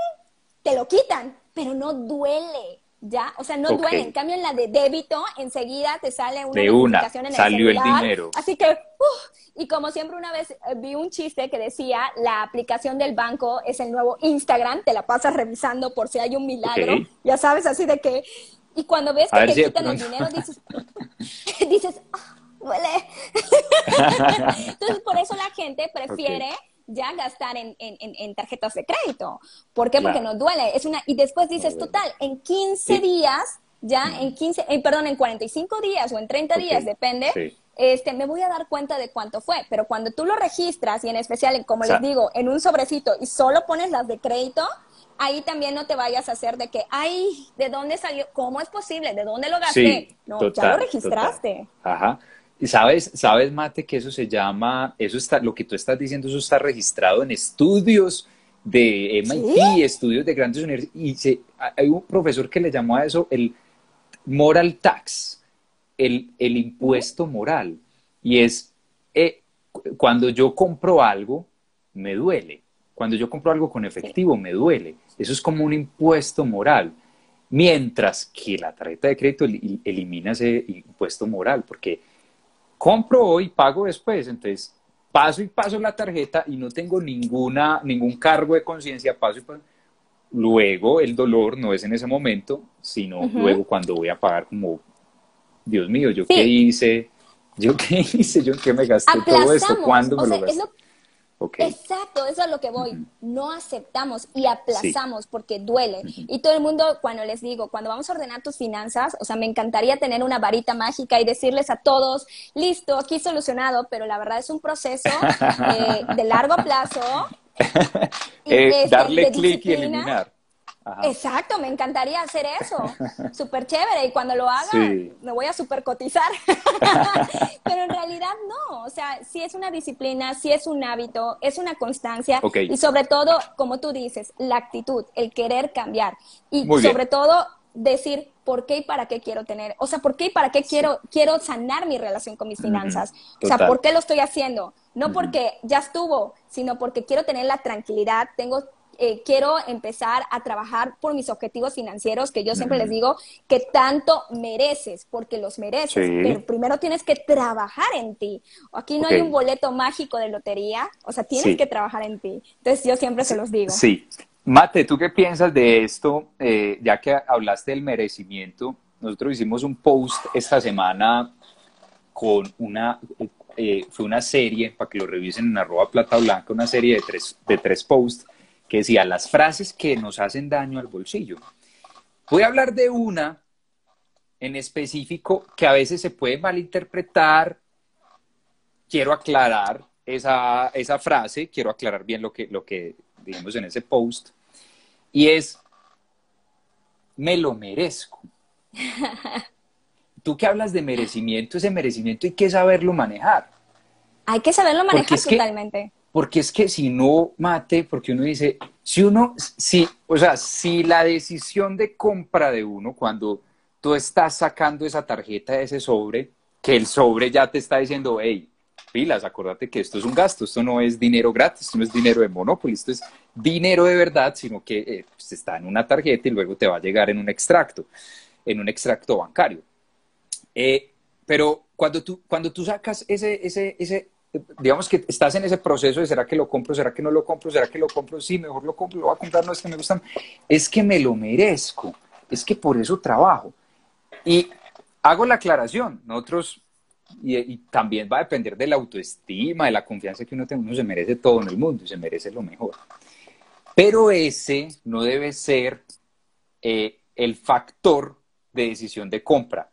[SPEAKER 2] Te lo quitan, pero no duele, ¿ya? O sea, no
[SPEAKER 1] Ok.
[SPEAKER 2] duele. En cambio, en la de débito, enseguida te sale una
[SPEAKER 1] De una.
[SPEAKER 2] notificación en el
[SPEAKER 1] Salió el
[SPEAKER 2] celular.
[SPEAKER 1] dinero.
[SPEAKER 2] Así que, ¡uf! Y como siempre, una vez eh, vi un chiste que decía, la aplicación del banco es el nuevo Instagram, te la pasas revisando por si hay un
[SPEAKER 1] Ok.
[SPEAKER 2] milagro, ya sabes, así de que... Y cuando ves
[SPEAKER 1] A
[SPEAKER 2] que
[SPEAKER 1] ver
[SPEAKER 2] te
[SPEAKER 1] si de
[SPEAKER 2] quitan el
[SPEAKER 1] pronto.
[SPEAKER 2] dinero, dices, dices, "Ah, duele". Entonces, por eso la gente
[SPEAKER 1] Ok.
[SPEAKER 2] prefiere ya gastar en, en, en, en tarjetas de crédito. ¿Por qué? Porque no
[SPEAKER 1] Claro.
[SPEAKER 2] duele. Es una, y después
[SPEAKER 1] No
[SPEAKER 2] dices,
[SPEAKER 1] duele.
[SPEAKER 2] total, en quince
[SPEAKER 1] Y,
[SPEAKER 2] días, ya
[SPEAKER 1] mm,
[SPEAKER 2] en quince, eh, perdón, en cuarenta y cinco días o en treinta
[SPEAKER 1] ok.
[SPEAKER 2] días, depende,
[SPEAKER 1] Sí.
[SPEAKER 2] este, me voy a dar cuenta de cuánto fue. Pero cuando tú lo registras y en especial, como
[SPEAKER 1] O
[SPEAKER 2] les
[SPEAKER 1] sea,
[SPEAKER 2] digo, en un sobrecito y solo pones las de crédito, ahí también no te vayas a hacer de que, ay, ¿de dónde salió? ¿Cómo es posible? ¿De dónde lo gasté?
[SPEAKER 1] sí,
[SPEAKER 2] No, ya lo
[SPEAKER 1] total, total.
[SPEAKER 2] registraste.
[SPEAKER 1] Ajá. Y sabes, sabes, Mate, que eso se llama, eso está, lo que tú estás diciendo, eso está registrado en estudios de
[SPEAKER 2] ¿Sí?
[SPEAKER 1] M I T, estudios de grandes universidades, y se, hay un profesor que le llamó a eso el moral tax, el, el
[SPEAKER 2] ¿Mm?
[SPEAKER 1] impuesto moral. Y es, eh, cuando yo compro algo, me duele. Cuando yo compro algo con
[SPEAKER 2] Sí.
[SPEAKER 1] efectivo, me duele. Eso es como un impuesto moral. Mientras que la tarjeta de crédito elimina ese impuesto moral, porque compro hoy, pago después, entonces paso y paso la tarjeta y no tengo ninguna, ningún cargo de conciencia, paso y paso. Luego el dolor no es en ese momento, sino
[SPEAKER 2] Ujú.
[SPEAKER 1] luego cuando voy a pagar como, Dios mío, ¿yo qué
[SPEAKER 2] Sí,
[SPEAKER 1] hice? ¿Yo qué hice? ¿Yo en qué me gasté todo esto?
[SPEAKER 2] Aplazamos,
[SPEAKER 1] ¿Cuándo
[SPEAKER 2] o
[SPEAKER 1] me
[SPEAKER 2] sea,
[SPEAKER 1] lo
[SPEAKER 2] es
[SPEAKER 1] gasté?
[SPEAKER 2] lo
[SPEAKER 1] Ok,
[SPEAKER 2] exacto, eso es a lo que voy.
[SPEAKER 1] ujú,
[SPEAKER 2] No aceptamos y
[SPEAKER 1] sí,
[SPEAKER 2] aplazamos porque duele.
[SPEAKER 1] ujú.
[SPEAKER 2] Y todo el mundo, cuando les digo, cuando vamos a ordenar tus finanzas, o sea, me encantaría tener una varita mágica y decirles a todos, listo, aquí solucionado, pero la verdad es un proceso eh, de largo plazo y
[SPEAKER 1] Eh,
[SPEAKER 2] este,
[SPEAKER 1] darle
[SPEAKER 2] de
[SPEAKER 1] clic y
[SPEAKER 2] disciplina.
[SPEAKER 1] eliminar. Ajá.
[SPEAKER 2] Exacto, me encantaría hacer eso. Súper chévere. Y cuando lo haga,
[SPEAKER 1] Sí.
[SPEAKER 2] me voy a súper cotizar. Pero en realidad no. O sea, sí es una disciplina, sí es un hábito, es una constancia
[SPEAKER 1] Ok,
[SPEAKER 2] y sobre todo, como tú dices, la actitud, el querer cambiar. Y
[SPEAKER 1] muy bien.
[SPEAKER 2] sobre todo, decir por qué y para qué quiero tener. O sea, por qué y para qué
[SPEAKER 1] Sí.
[SPEAKER 2] quiero, quiero sanar mi relación con mis
[SPEAKER 1] Ujú,
[SPEAKER 2] finanzas. O sea,
[SPEAKER 1] total.
[SPEAKER 2] por qué lo estoy haciendo. No
[SPEAKER 1] Ujú,
[SPEAKER 2] porque ya estuvo, sino porque quiero tener la tranquilidad, tengo eh, quiero empezar a trabajar por mis objetivos financieros, que yo siempre les
[SPEAKER 1] ujú.
[SPEAKER 2] digo que tanto mereces, porque los mereces,
[SPEAKER 1] Sí,
[SPEAKER 2] pero primero tienes que trabajar en ti. Aquí no
[SPEAKER 1] ok,
[SPEAKER 2] hay un boleto mágico de lotería, o sea, tienes que
[SPEAKER 1] sí,
[SPEAKER 2] trabajar en ti. Entonces yo siempre se
[SPEAKER 1] sí,
[SPEAKER 2] los digo.
[SPEAKER 1] sí. Mate, ¿tú qué piensas de esto? Eh, ya que hablaste del merecimiento, nosotros hicimos un post esta semana con una, eh, fue una serie, para que lo revisen en arroba plata blanca, una serie de tres, de tres posts que decía las frases que nos hacen daño al bolsillo. Voy a hablar de una en específico que a veces se puede malinterpretar. Quiero aclarar esa, esa frase, quiero aclarar bien lo que, lo que dijimos en ese post, y es, me lo merezco. Tú que hablas de merecimiento, ese merecimiento hay que saberlo manejar,
[SPEAKER 2] Hay que saberlo
[SPEAKER 1] porque
[SPEAKER 2] manejar
[SPEAKER 1] es que
[SPEAKER 2] totalmente.
[SPEAKER 1] porque es que si no, Mate, porque uno dice, si uno, si, o sea, si la decisión de compra de uno, cuando tú estás sacando esa tarjeta de ese sobre, que el sobre ya te está diciendo, hey, pilas, acuérdate que esto es un gasto, esto no es dinero gratis, esto no es dinero de Monopoly, esto es dinero de verdad, sino que eh, pues está en una tarjeta y luego te va a llegar en un extracto, en un extracto bancario. Eh, pero cuando tú, cuando tú sacas ese, ese, ese, digamos que estás en ese proceso de ¿será que lo compro? ¿Será que no lo compro? ¿Será que lo compro? Sí, mejor lo compro, lo voy a comprar, no es que me gustan. Es que me lo merezco, es que por eso trabajo. Y hago la aclaración, nosotros, y, y también va a depender de la autoestima, de la confianza que uno tenga, uno se merece todo en el mundo y se merece lo mejor. Pero ese no debe ser eh, el factor de decisión de compra.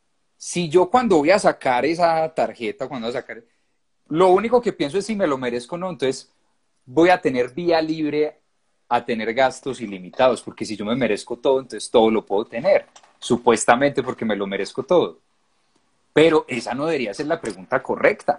[SPEAKER 1] Si yo cuando voy a sacar esa tarjeta, cuando voy a sacar, lo único que pienso es si me lo merezco o no, entonces voy a tener vía libre a tener gastos ilimitados, porque si yo me merezco todo, entonces todo lo puedo tener, supuestamente porque me lo merezco todo. Pero esa no debería ser la pregunta correcta.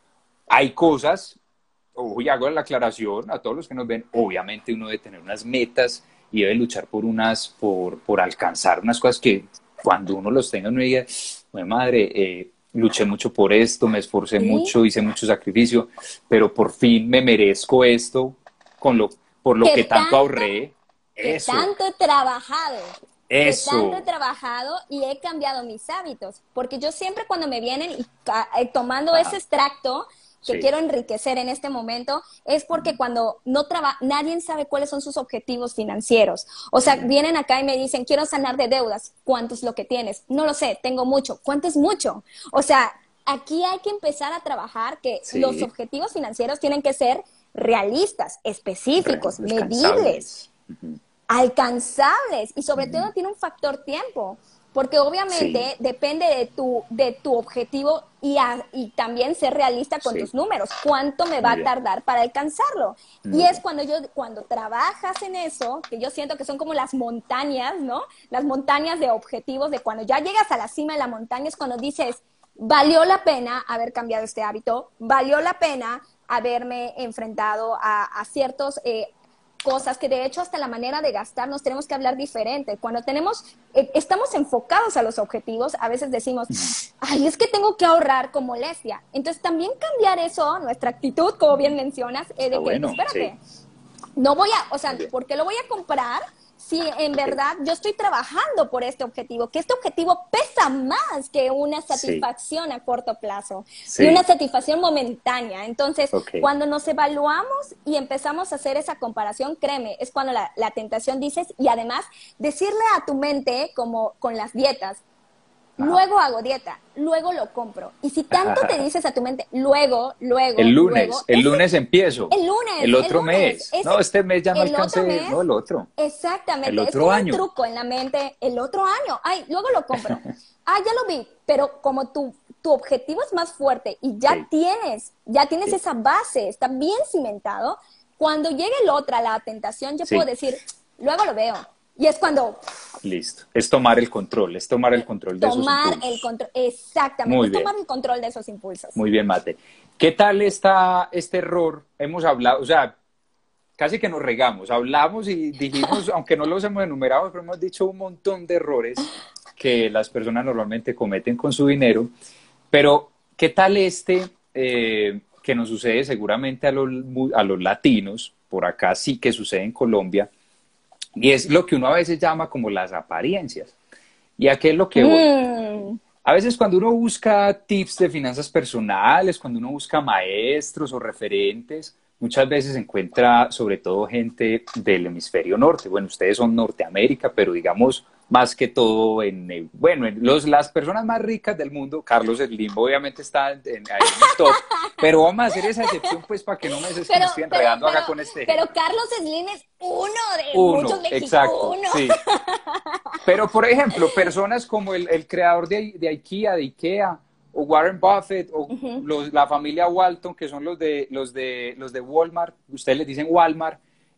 [SPEAKER 1] Hay cosas, hoy hago la aclaración a todos los que nos ven, obviamente uno debe tener unas metas y debe luchar por unas, por, por alcanzar unas cosas que cuando uno los tenga, uno diga, bueno, madre, eh, luché mucho por esto, me esforcé
[SPEAKER 2] Sí,
[SPEAKER 1] mucho, hice mucho sacrificio, pero por fin me merezco esto con lo, por lo
[SPEAKER 2] que
[SPEAKER 1] que tanto
[SPEAKER 2] tanto
[SPEAKER 1] ahorré.
[SPEAKER 2] que
[SPEAKER 1] Eso,
[SPEAKER 2] tanto he trabajado, que tanto he
[SPEAKER 1] eso.
[SPEAKER 2] trabajado y he cambiado mis hábitos, porque yo siempre cuando me vienen y eh, tomando ese
[SPEAKER 1] Ajá,
[SPEAKER 2] extracto que
[SPEAKER 1] sí.
[SPEAKER 2] quiero enriquecer en este momento, es porque cuando no trabaja, nadie sabe cuáles son sus objetivos financieros. O sea, vienen acá y me dicen, quiero sanar de deudas. ¿Cuánto es lo que tienes? No lo sé, tengo mucho. ¿Cuánto es mucho? O sea, aquí hay que empezar a trabajar que los
[SPEAKER 1] Sí,
[SPEAKER 2] objetivos financieros tienen que ser realistas, específicos, medibles,
[SPEAKER 1] alcanzables. Uh-huh,
[SPEAKER 2] alcanzables y sobre todo
[SPEAKER 1] uh-huh.
[SPEAKER 2] tiene un factor tiempo, porque
[SPEAKER 1] Sí,
[SPEAKER 2] obviamente depende de tu, de tu objetivo y, a, y también ser realista con
[SPEAKER 1] sí,
[SPEAKER 2] tus números, cuánto me va
[SPEAKER 1] muy
[SPEAKER 2] a
[SPEAKER 1] bien,
[SPEAKER 2] tardar para alcanzarlo. Y
[SPEAKER 1] muy
[SPEAKER 2] es
[SPEAKER 1] bien.
[SPEAKER 2] cuando yo, cuando trabajas en eso, que yo siento que son como las montañas, ¿no? Las montañas de objetivos, de cuando ya llegas a la cima de la montaña es cuando dices, valió la pena haber cambiado este hábito, valió la pena haberme enfrentado a, a ciertos eh, cosas que de hecho hasta la manera de gastar nos tenemos que hablar diferente. Cuando tenemos, eh, estamos enfocados a los objetivos, a veces decimos, ay, es que tengo que ahorrar con molestia. Entonces también cambiar eso, nuestra actitud, como bien mencionas, eh,
[SPEAKER 1] Está
[SPEAKER 2] de que,
[SPEAKER 1] bueno, sí,
[SPEAKER 2] espérate, no voy a, o
[SPEAKER 1] muy
[SPEAKER 2] sea,
[SPEAKER 1] bien.
[SPEAKER 2] ¿por qué lo voy a comprar si en
[SPEAKER 1] Ok,
[SPEAKER 2] verdad yo estoy trabajando por este objetivo? Que este objetivo pesa más que una
[SPEAKER 1] sí,
[SPEAKER 2] satisfacción a corto plazo y una
[SPEAKER 1] sí,
[SPEAKER 2] satisfacción momentánea. Entonces,
[SPEAKER 1] ok,
[SPEAKER 2] cuando nos evaluamos y empezamos a hacer esa comparación, créeme, es cuando la, la tentación dices y además decirle a tu mente, como con las dietas,
[SPEAKER 1] Ajá.
[SPEAKER 2] luego hago dieta, luego lo compro. Y si tanto te dices a tu mente, luego, luego,
[SPEAKER 1] El
[SPEAKER 2] luego,
[SPEAKER 1] lunes, el
[SPEAKER 2] ese,
[SPEAKER 1] lunes empiezo.
[SPEAKER 2] el lunes,
[SPEAKER 1] El
[SPEAKER 2] el
[SPEAKER 1] otro
[SPEAKER 2] lunes,
[SPEAKER 1] mes.
[SPEAKER 2] ese,
[SPEAKER 1] No, este mes ya no
[SPEAKER 2] el otro
[SPEAKER 1] alcancé.
[SPEAKER 2] mes,
[SPEAKER 1] No, el otro. El
[SPEAKER 2] exactamente, es
[SPEAKER 1] otro
[SPEAKER 2] como un
[SPEAKER 1] año.
[SPEAKER 2] truco en la mente, el otro año, ay, luego lo compro. Ah, ya lo vi, pero como tu, tu objetivo es más fuerte y ya
[SPEAKER 1] Sí,
[SPEAKER 2] tienes, ya tienes
[SPEAKER 1] sí,
[SPEAKER 2] esa base, está bien cimentado, cuando llegue el otro, la tentación, yo puedo
[SPEAKER 1] sí.
[SPEAKER 2] decir, luego lo veo. Y es cuando
[SPEAKER 1] Listo. Es tomar el control, es tomar el control de esos
[SPEAKER 2] tomar el
[SPEAKER 1] impulsos.
[SPEAKER 2] control, exactamente,
[SPEAKER 1] Muy
[SPEAKER 2] es
[SPEAKER 1] bien,
[SPEAKER 2] tomar el control de esos impulsos.
[SPEAKER 1] muy bien, Mate. ¿Qué tal está este error? Hemos hablado, o sea, casi que nos regamos. Hablamos y dijimos, aunque no los hemos enumerado, pero hemos dicho un montón de errores que las personas normalmente cometen con su dinero. Pero, ¿qué tal este eh, que nos sucede seguramente a los, a los latinos? Por acá sí que sucede en Colombia. Y es lo que uno a veces llama como las apariencias. ¿Y a qué es lo que voy?
[SPEAKER 2] Mm,
[SPEAKER 1] A veces cuando uno busca tips de finanzas personales, cuando uno busca maestros o referentes, muchas veces encuentra sobre todo gente del hemisferio norte. Bueno, ustedes son Norteamérica, pero digamos más que todo en, eh, bueno, en los, las personas más ricas del mundo, Carlos Slim obviamente está en, en, ahí en el top, pero vamos a hacer esa excepción pues para que no me, es que me
[SPEAKER 2] pero,
[SPEAKER 1] estoy
[SPEAKER 2] pero,
[SPEAKER 1] enredando
[SPEAKER 2] pero,
[SPEAKER 1] acá con este
[SPEAKER 2] pero
[SPEAKER 1] ejemplo.
[SPEAKER 2] Carlos Slim es uno de muchos
[SPEAKER 1] Uno,
[SPEAKER 2] mexicanos,
[SPEAKER 1] exacto,
[SPEAKER 2] uno.
[SPEAKER 1] sí. Pero, por ejemplo, personas como el, el creador de, de, IKEA, de IKEA, o Warren Buffett, o
[SPEAKER 2] Uh-huh.
[SPEAKER 1] los, la familia Walton, que son los de, los de, los de Walmart, ustedes les dicen Walmart,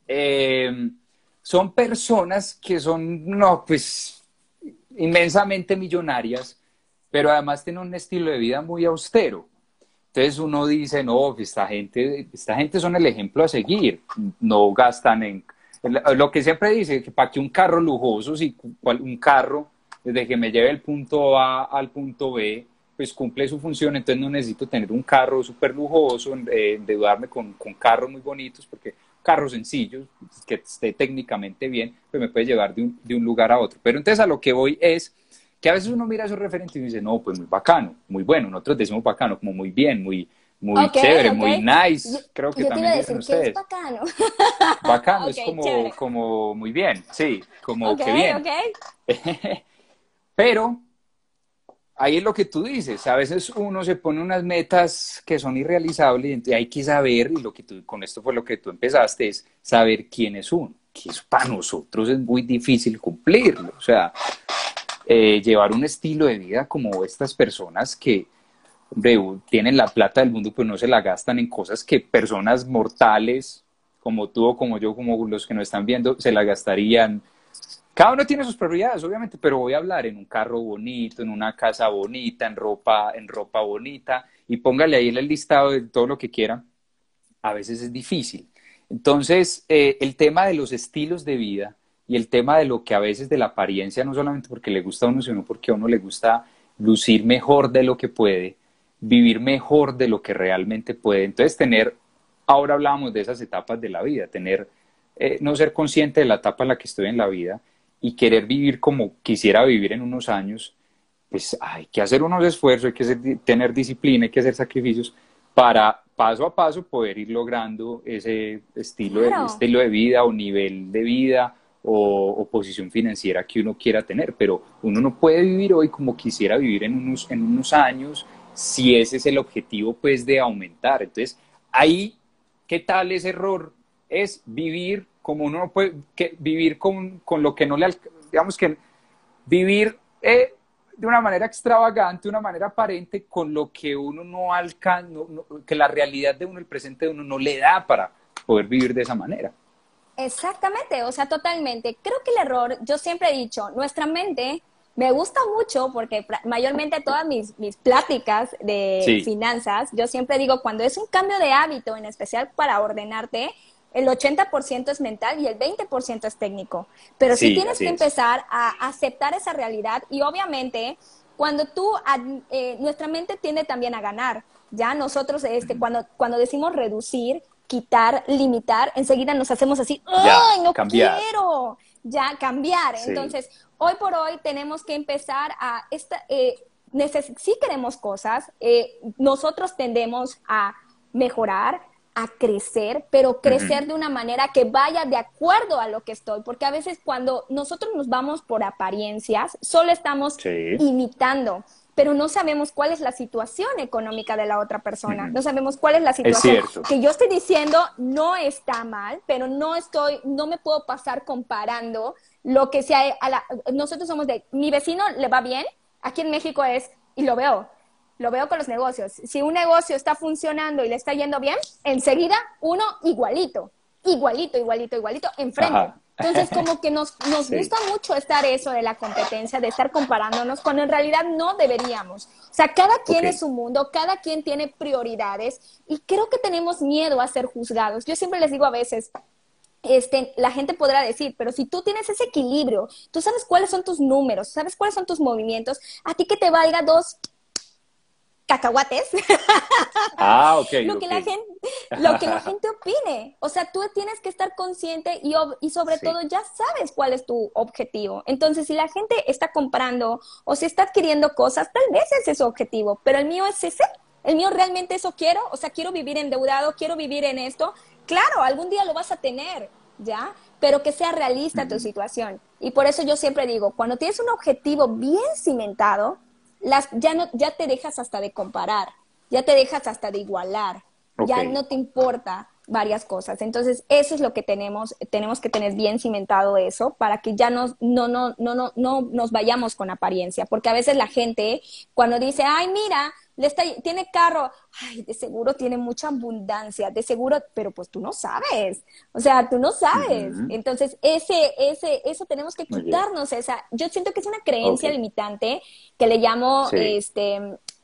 [SPEAKER 1] eh, son personas que son, no, pues, inmensamente millonarias, pero además tienen un estilo de vida muy austero. Entonces uno dice, no, esta gente, esta gente son el ejemplo a seguir, no gastan en... Lo que siempre dice, que para que un carro lujoso, si un carro, desde que me lleve del punto A al punto B, pues cumple su función, entonces no necesito tener un carro súper lujoso, eh, endeudarme con, con carros muy bonitos, porque carros sencillos, que esté técnicamente bien, pues me puede llevar de un, de un lugar a otro. Pero entonces a lo que voy es que a veces uno mira a esos referentes y dice, no, pues muy bacano, muy bueno, nosotros decimos bacano, como muy bien, muy, muy
[SPEAKER 2] Ok,
[SPEAKER 1] chévere,
[SPEAKER 2] ok.
[SPEAKER 1] muy
[SPEAKER 2] Yo,
[SPEAKER 1] nice, creo que
[SPEAKER 2] yo te iba
[SPEAKER 1] también
[SPEAKER 2] a
[SPEAKER 1] dicen
[SPEAKER 2] decir que es
[SPEAKER 1] ustedes.
[SPEAKER 2] bacano.
[SPEAKER 1] Bacano
[SPEAKER 2] Ok,
[SPEAKER 1] es como,
[SPEAKER 2] chévere.
[SPEAKER 1] como muy bien, sí, como
[SPEAKER 2] Ok,
[SPEAKER 1] que bien.
[SPEAKER 2] ok.
[SPEAKER 1] Pero ahí es lo que tú dices, a veces uno se pone unas metas que son irrealizables y entonces hay que saber, y lo que tú, con esto fue lo que tú empezaste, es saber quién es uno, que eso para nosotros es muy difícil cumplirlo, o sea, eh, llevar un estilo de vida como estas personas que, hombre, tienen la plata del mundo, pues no se la gastan en cosas que personas mortales, como tú o como yo, como los que nos están viendo, se la gastarían. Cada uno tiene sus prioridades, obviamente, pero voy a hablar en un carro bonito, en una casa bonita, en ropa, en ropa bonita, y póngale ahí en el listado de todo lo que quiera. A veces es difícil. Entonces, eh, el tema de los estilos de vida y el tema de lo que a veces de la apariencia, no solamente porque le gusta a uno, sino porque a uno le gusta lucir mejor de lo que puede, vivir mejor de lo que realmente puede. Entonces, tener, ahora hablábamos de esas etapas de la vida, tener, eh, no ser consciente de la etapa en la que estoy en la vida y querer vivir como quisiera vivir en unos años, pues hay que hacer unos esfuerzos, hay que ser, tener disciplina, hay que hacer sacrificios para paso a paso poder ir logrando ese estilo de,
[SPEAKER 2] Claro.
[SPEAKER 1] estilo de vida o nivel de vida o, o posición financiera que uno quiera tener, pero uno no puede vivir hoy como quisiera vivir en unos, en unos años si ese es el objetivo pues de aumentar. Entonces, ahí, ¿qué tal ese error? Es vivir como uno no puede, que, vivir con, con lo que no le, digamos que vivir eh, de una manera extravagante, de una manera aparente, con lo que uno no alcanza, no, no, que la realidad de uno, el presente de uno no le da para poder vivir de esa manera.
[SPEAKER 2] Exactamente, o sea, totalmente. Creo que el error, yo siempre he dicho, nuestra mente me gusta mucho porque mayormente todas mis, mis pláticas de
[SPEAKER 1] Sí,
[SPEAKER 2] finanzas, yo siempre digo, cuando es un cambio de hábito, en especial para ordenarte, el ochenta por ciento es mental y el veinte por ciento es técnico. Pero sí
[SPEAKER 1] sí,
[SPEAKER 2] tienes
[SPEAKER 1] así
[SPEAKER 2] que
[SPEAKER 1] es.
[SPEAKER 2] empezar a aceptar esa realidad y obviamente cuando tú, eh, nuestra mente tiende también a ganar. Ya nosotros, este, cuando, cuando decimos reducir, quitar, limitar, enseguida nos hacemos así,
[SPEAKER 1] Ya,
[SPEAKER 2] ¡ay, no
[SPEAKER 1] cambiar.
[SPEAKER 2] quiero! Ya, cambiar.
[SPEAKER 1] Sí,
[SPEAKER 2] Entonces, hoy por hoy tenemos que empezar a, esta, eh, neces- si queremos cosas, eh, nosotros tendemos a mejorar, a crecer, pero crecer
[SPEAKER 1] Ujú.
[SPEAKER 2] de una manera que vaya de acuerdo a lo que estoy, porque a veces cuando nosotros nos vamos por apariencias, solo estamos
[SPEAKER 1] Sí,
[SPEAKER 2] imitando, pero no sabemos cuál es la situación económica de la otra persona,
[SPEAKER 1] ujú.
[SPEAKER 2] no sabemos cuál es la
[SPEAKER 1] Es
[SPEAKER 2] situación
[SPEAKER 1] cierto.
[SPEAKER 2] que yo estoy diciendo no está mal, pero no estoy, no me puedo pasar comparando lo que sea a la, nosotros somos de, mi vecino le va bien, aquí en México es, y lo veo, lo veo con los negocios. Si un negocio está funcionando y le está yendo bien, enseguida uno igualito, igualito, igualito, igualito, enfrente.
[SPEAKER 1] Ajá.
[SPEAKER 2] Entonces, como que nos, nos
[SPEAKER 1] Sí,
[SPEAKER 2] gusta mucho estar eso de la competencia, de estar comparándonos, cuando en realidad no deberíamos. O sea, cada
[SPEAKER 1] ok.
[SPEAKER 2] quien es su mundo, cada quien tiene prioridades y creo que tenemos miedo a ser juzgados. Yo siempre les digo a veces, este, la gente podrá decir, pero si tú tienes ese equilibrio, tú sabes cuáles son tus números, sabes cuáles son tus movimientos, a ti que te valga dos cacahuates,
[SPEAKER 1] Ah, ok,
[SPEAKER 2] lo que
[SPEAKER 1] ok.
[SPEAKER 2] la gente, lo que la gente opine. O sea, tú tienes que estar consciente y, y sobre todo
[SPEAKER 1] Sí.
[SPEAKER 2] ya sabes cuál es tu objetivo. Entonces, si la gente está comprando o si está adquiriendo cosas, tal vez ese es su objetivo, pero el mío es ese. El mío realmente eso quiero, o sea, quiero vivir endeudado, quiero vivir en esto. Claro, algún día lo vas a tener, ¿ya? Pero que sea realista tu
[SPEAKER 1] Ujú.
[SPEAKER 2] situación. Y por eso yo siempre digo, cuando tienes un objetivo bien cimentado, las, ya, no, ya te dejas hasta de comparar, ya te dejas hasta de igualar,
[SPEAKER 1] Ok.
[SPEAKER 2] ya no te importa varias cosas. Entonces, eso es lo que tenemos, tenemos que tener bien cimentado eso para que ya nos, no, no, no, no, no nos vayamos con apariencia, porque a veces la gente cuando dice, ay, mira, le está, tiene carro, ay, de seguro tiene mucha abundancia, de seguro, pero pues tú no sabes, o sea, tú no sabes.
[SPEAKER 1] Ujú.
[SPEAKER 2] Entonces, ese, ese, eso tenemos que
[SPEAKER 1] Muy bien.
[SPEAKER 2] quitarnos esa, yo siento que es una
[SPEAKER 1] Ok.
[SPEAKER 2] creencia limitante que le llamo,
[SPEAKER 1] Sí.
[SPEAKER 2] este,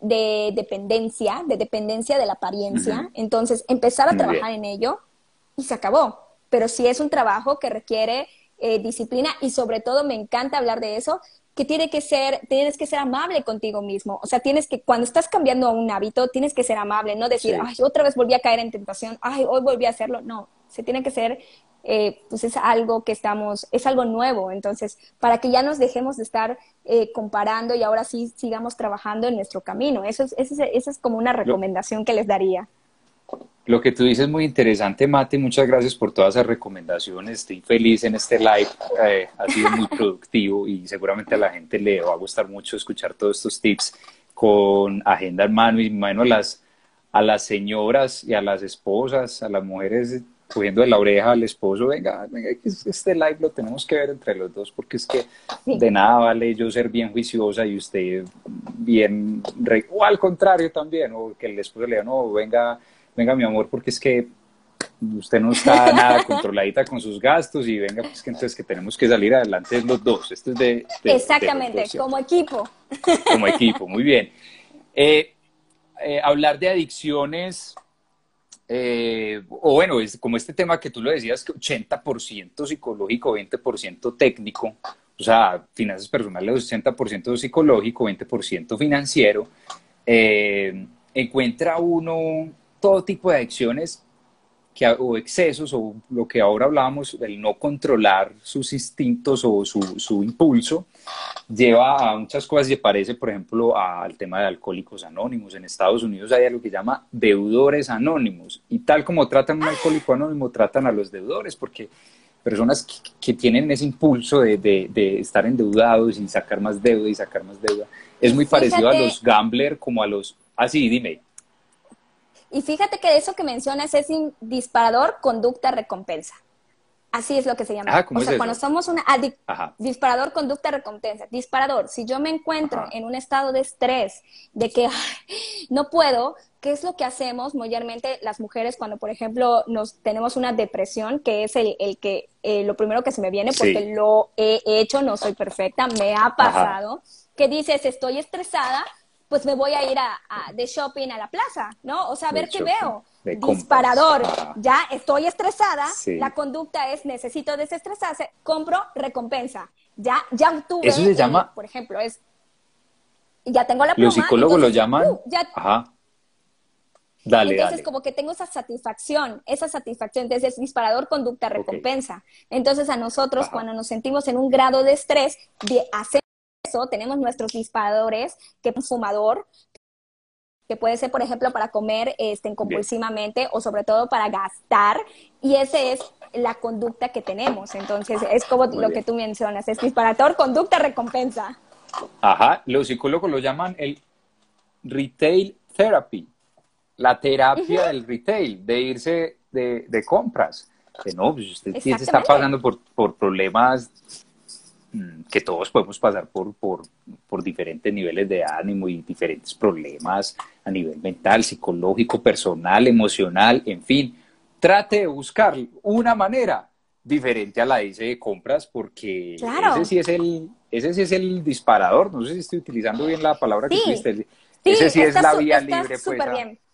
[SPEAKER 2] de dependencia, de dependencia de la apariencia.
[SPEAKER 1] Ujú.
[SPEAKER 2] Entonces, empezar a
[SPEAKER 1] Muy bien.
[SPEAKER 2] trabajar en ello y se acabó. Pero sí es un trabajo que requiere eh, disciplina y sobre todo me encanta hablar de eso, que tiene que ser, tienes que ser amable contigo mismo. O sea, tienes que, cuando estás cambiando un hábito, tienes que ser amable, no decir,
[SPEAKER 1] Sí.
[SPEAKER 2] ay, otra vez volví a caer en tentación, ay, hoy volví a hacerlo. No, se tiene que ser, eh, pues es algo que estamos, es algo nuevo. Entonces, para que ya nos dejemos de estar eh, comparando y ahora sí sigamos trabajando en nuestro camino. Eso es, esa es, esa es como una
[SPEAKER 1] Lo,
[SPEAKER 2] recomendación que les daría.
[SPEAKER 1] lo que tú dices es muy interesante, Mate. Muchas gracias por todas esas recomendaciones. Estoy feliz en este live. Eh, ha sido muy productivo y seguramente a la gente le va a gustar mucho escuchar todos estos tips con agenda en mano y bueno, a las, a las señoras y a las esposas, a las mujeres cogiendo de la oreja al esposo, venga, venga, que este live lo tenemos que ver entre los dos porque es que
[SPEAKER 2] Sí.
[SPEAKER 1] de nada vale yo ser bien juiciosa y usted bien, re- o al contrario también, o que el esposo le diga, no, venga, venga mi amor, porque es que usted no está nada controladita con sus gastos y venga, pues que entonces que tenemos que salir adelante los dos, esto es de, de, de los dos,
[SPEAKER 2] Exactamente, como
[SPEAKER 1] ¿cierto?
[SPEAKER 2] equipo.
[SPEAKER 1] Como equipo, muy bien. Eh, eh, hablar de adicciones, eh, o bueno, es como este tema que tú lo decías, que ochenta por ciento psicológico, veinte por ciento técnico, o sea, finanzas personales, ochenta por ciento psicológico, veinte por ciento financiero, eh, encuentra uno todo tipo de adicciones que, o excesos, o lo que ahora hablábamos, el no controlar sus instintos o su, su impulso, lleva a muchas cosas y parece, por ejemplo, al tema de alcohólicos anónimos. En Estados Unidos hay algo que se llama deudores anónimos y tal como tratan a un alcohólico anónimo, tratan a los deudores porque personas que, que tienen ese impulso de, de, de, estar endeudados y sacar más deuda y sacar más deuda. Es
[SPEAKER 2] Y
[SPEAKER 1] muy parecido a
[SPEAKER 2] fíjate,
[SPEAKER 1] los gambler como a los... Ah, sí, dime.
[SPEAKER 2] y fíjate que eso que mencionas es un disparador conducta recompensa. Así es lo que se llama.
[SPEAKER 1] Ah,
[SPEAKER 2] O
[SPEAKER 1] ¿cómo es
[SPEAKER 2] sea, cuando
[SPEAKER 1] eso?
[SPEAKER 2] somos una adic
[SPEAKER 1] Ajá,
[SPEAKER 2] disparador conducta recompensa. Disparador, si yo me encuentro
[SPEAKER 1] ajá,
[SPEAKER 2] en un estado de estrés, de que ay, no puedo, ¿qué es lo que hacemos mayormente las mujeres cuando, por ejemplo, nos tenemos una depresión, que es el, el que eh, lo primero que se me viene
[SPEAKER 1] sí,
[SPEAKER 2] porque lo he hecho, no soy perfecta, me ha
[SPEAKER 1] ajá,
[SPEAKER 2] pasado, que dices, estoy estresada, pues me voy a ir a, a, de shopping a la plaza, ¿no? O sea, a
[SPEAKER 1] de
[SPEAKER 2] ver qué
[SPEAKER 1] shopping,
[SPEAKER 2] veo.
[SPEAKER 1] de compras,
[SPEAKER 2] Disparador,
[SPEAKER 1] ajá,
[SPEAKER 2] ya estoy estresada, la
[SPEAKER 1] sí.
[SPEAKER 2] conducta es necesito desestresarse, compro recompensa. Ya, ya obtuve,
[SPEAKER 1] Eso se
[SPEAKER 2] el,
[SPEAKER 1] llama,
[SPEAKER 2] por ejemplo, es, ya tengo la
[SPEAKER 1] los
[SPEAKER 2] pluma,
[SPEAKER 1] psicólogos lo
[SPEAKER 2] entonces, uh,
[SPEAKER 1] llaman,
[SPEAKER 2] ya,
[SPEAKER 1] ajá, dale,
[SPEAKER 2] entonces
[SPEAKER 1] dale,
[SPEAKER 2] como que tengo esa satisfacción, esa satisfacción, entonces es disparador conducta
[SPEAKER 1] ok,
[SPEAKER 2] recompensa. Entonces a nosotros
[SPEAKER 1] ajá.
[SPEAKER 2] cuando nos sentimos en un grado de estrés, de hacer eso, tenemos nuestros disparadores, que es un fumador, que puede ser, por ejemplo, para comer este,
[SPEAKER 1] Bien.
[SPEAKER 2] compulsivamente o sobre todo para gastar, y esa es la conducta que tenemos. Entonces, es como
[SPEAKER 1] Muy
[SPEAKER 2] lo que
[SPEAKER 1] bien.
[SPEAKER 2] tú mencionas, es disparador, conducta, recompensa.
[SPEAKER 1] Ajá, los psicólogos lo llaman el retail therapy, la terapia del retail, de irse de, de compras. Que no, pues usted piensa, está
[SPEAKER 2] Exactamente.
[SPEAKER 1] pasando por, por problemas mm, que todos podemos pasar por, por, por diferentes niveles de ánimo y diferentes problemas a nivel mental, psicológico, personal, emocional, en fin. Trate de buscar una manera diferente a la de irse de compras porque ese
[SPEAKER 2] Claro.
[SPEAKER 1] sí es el, ese sí es el disparador. No sé si estoy utilizando bien la palabra que
[SPEAKER 2] Sí,
[SPEAKER 1] tuviste. Ese
[SPEAKER 2] sí,
[SPEAKER 1] sí es
[SPEAKER 2] está
[SPEAKER 1] la
[SPEAKER 2] su-
[SPEAKER 1] vía
[SPEAKER 2] está
[SPEAKER 1] libre, pues,
[SPEAKER 2] súper
[SPEAKER 1] a...
[SPEAKER 2] bien.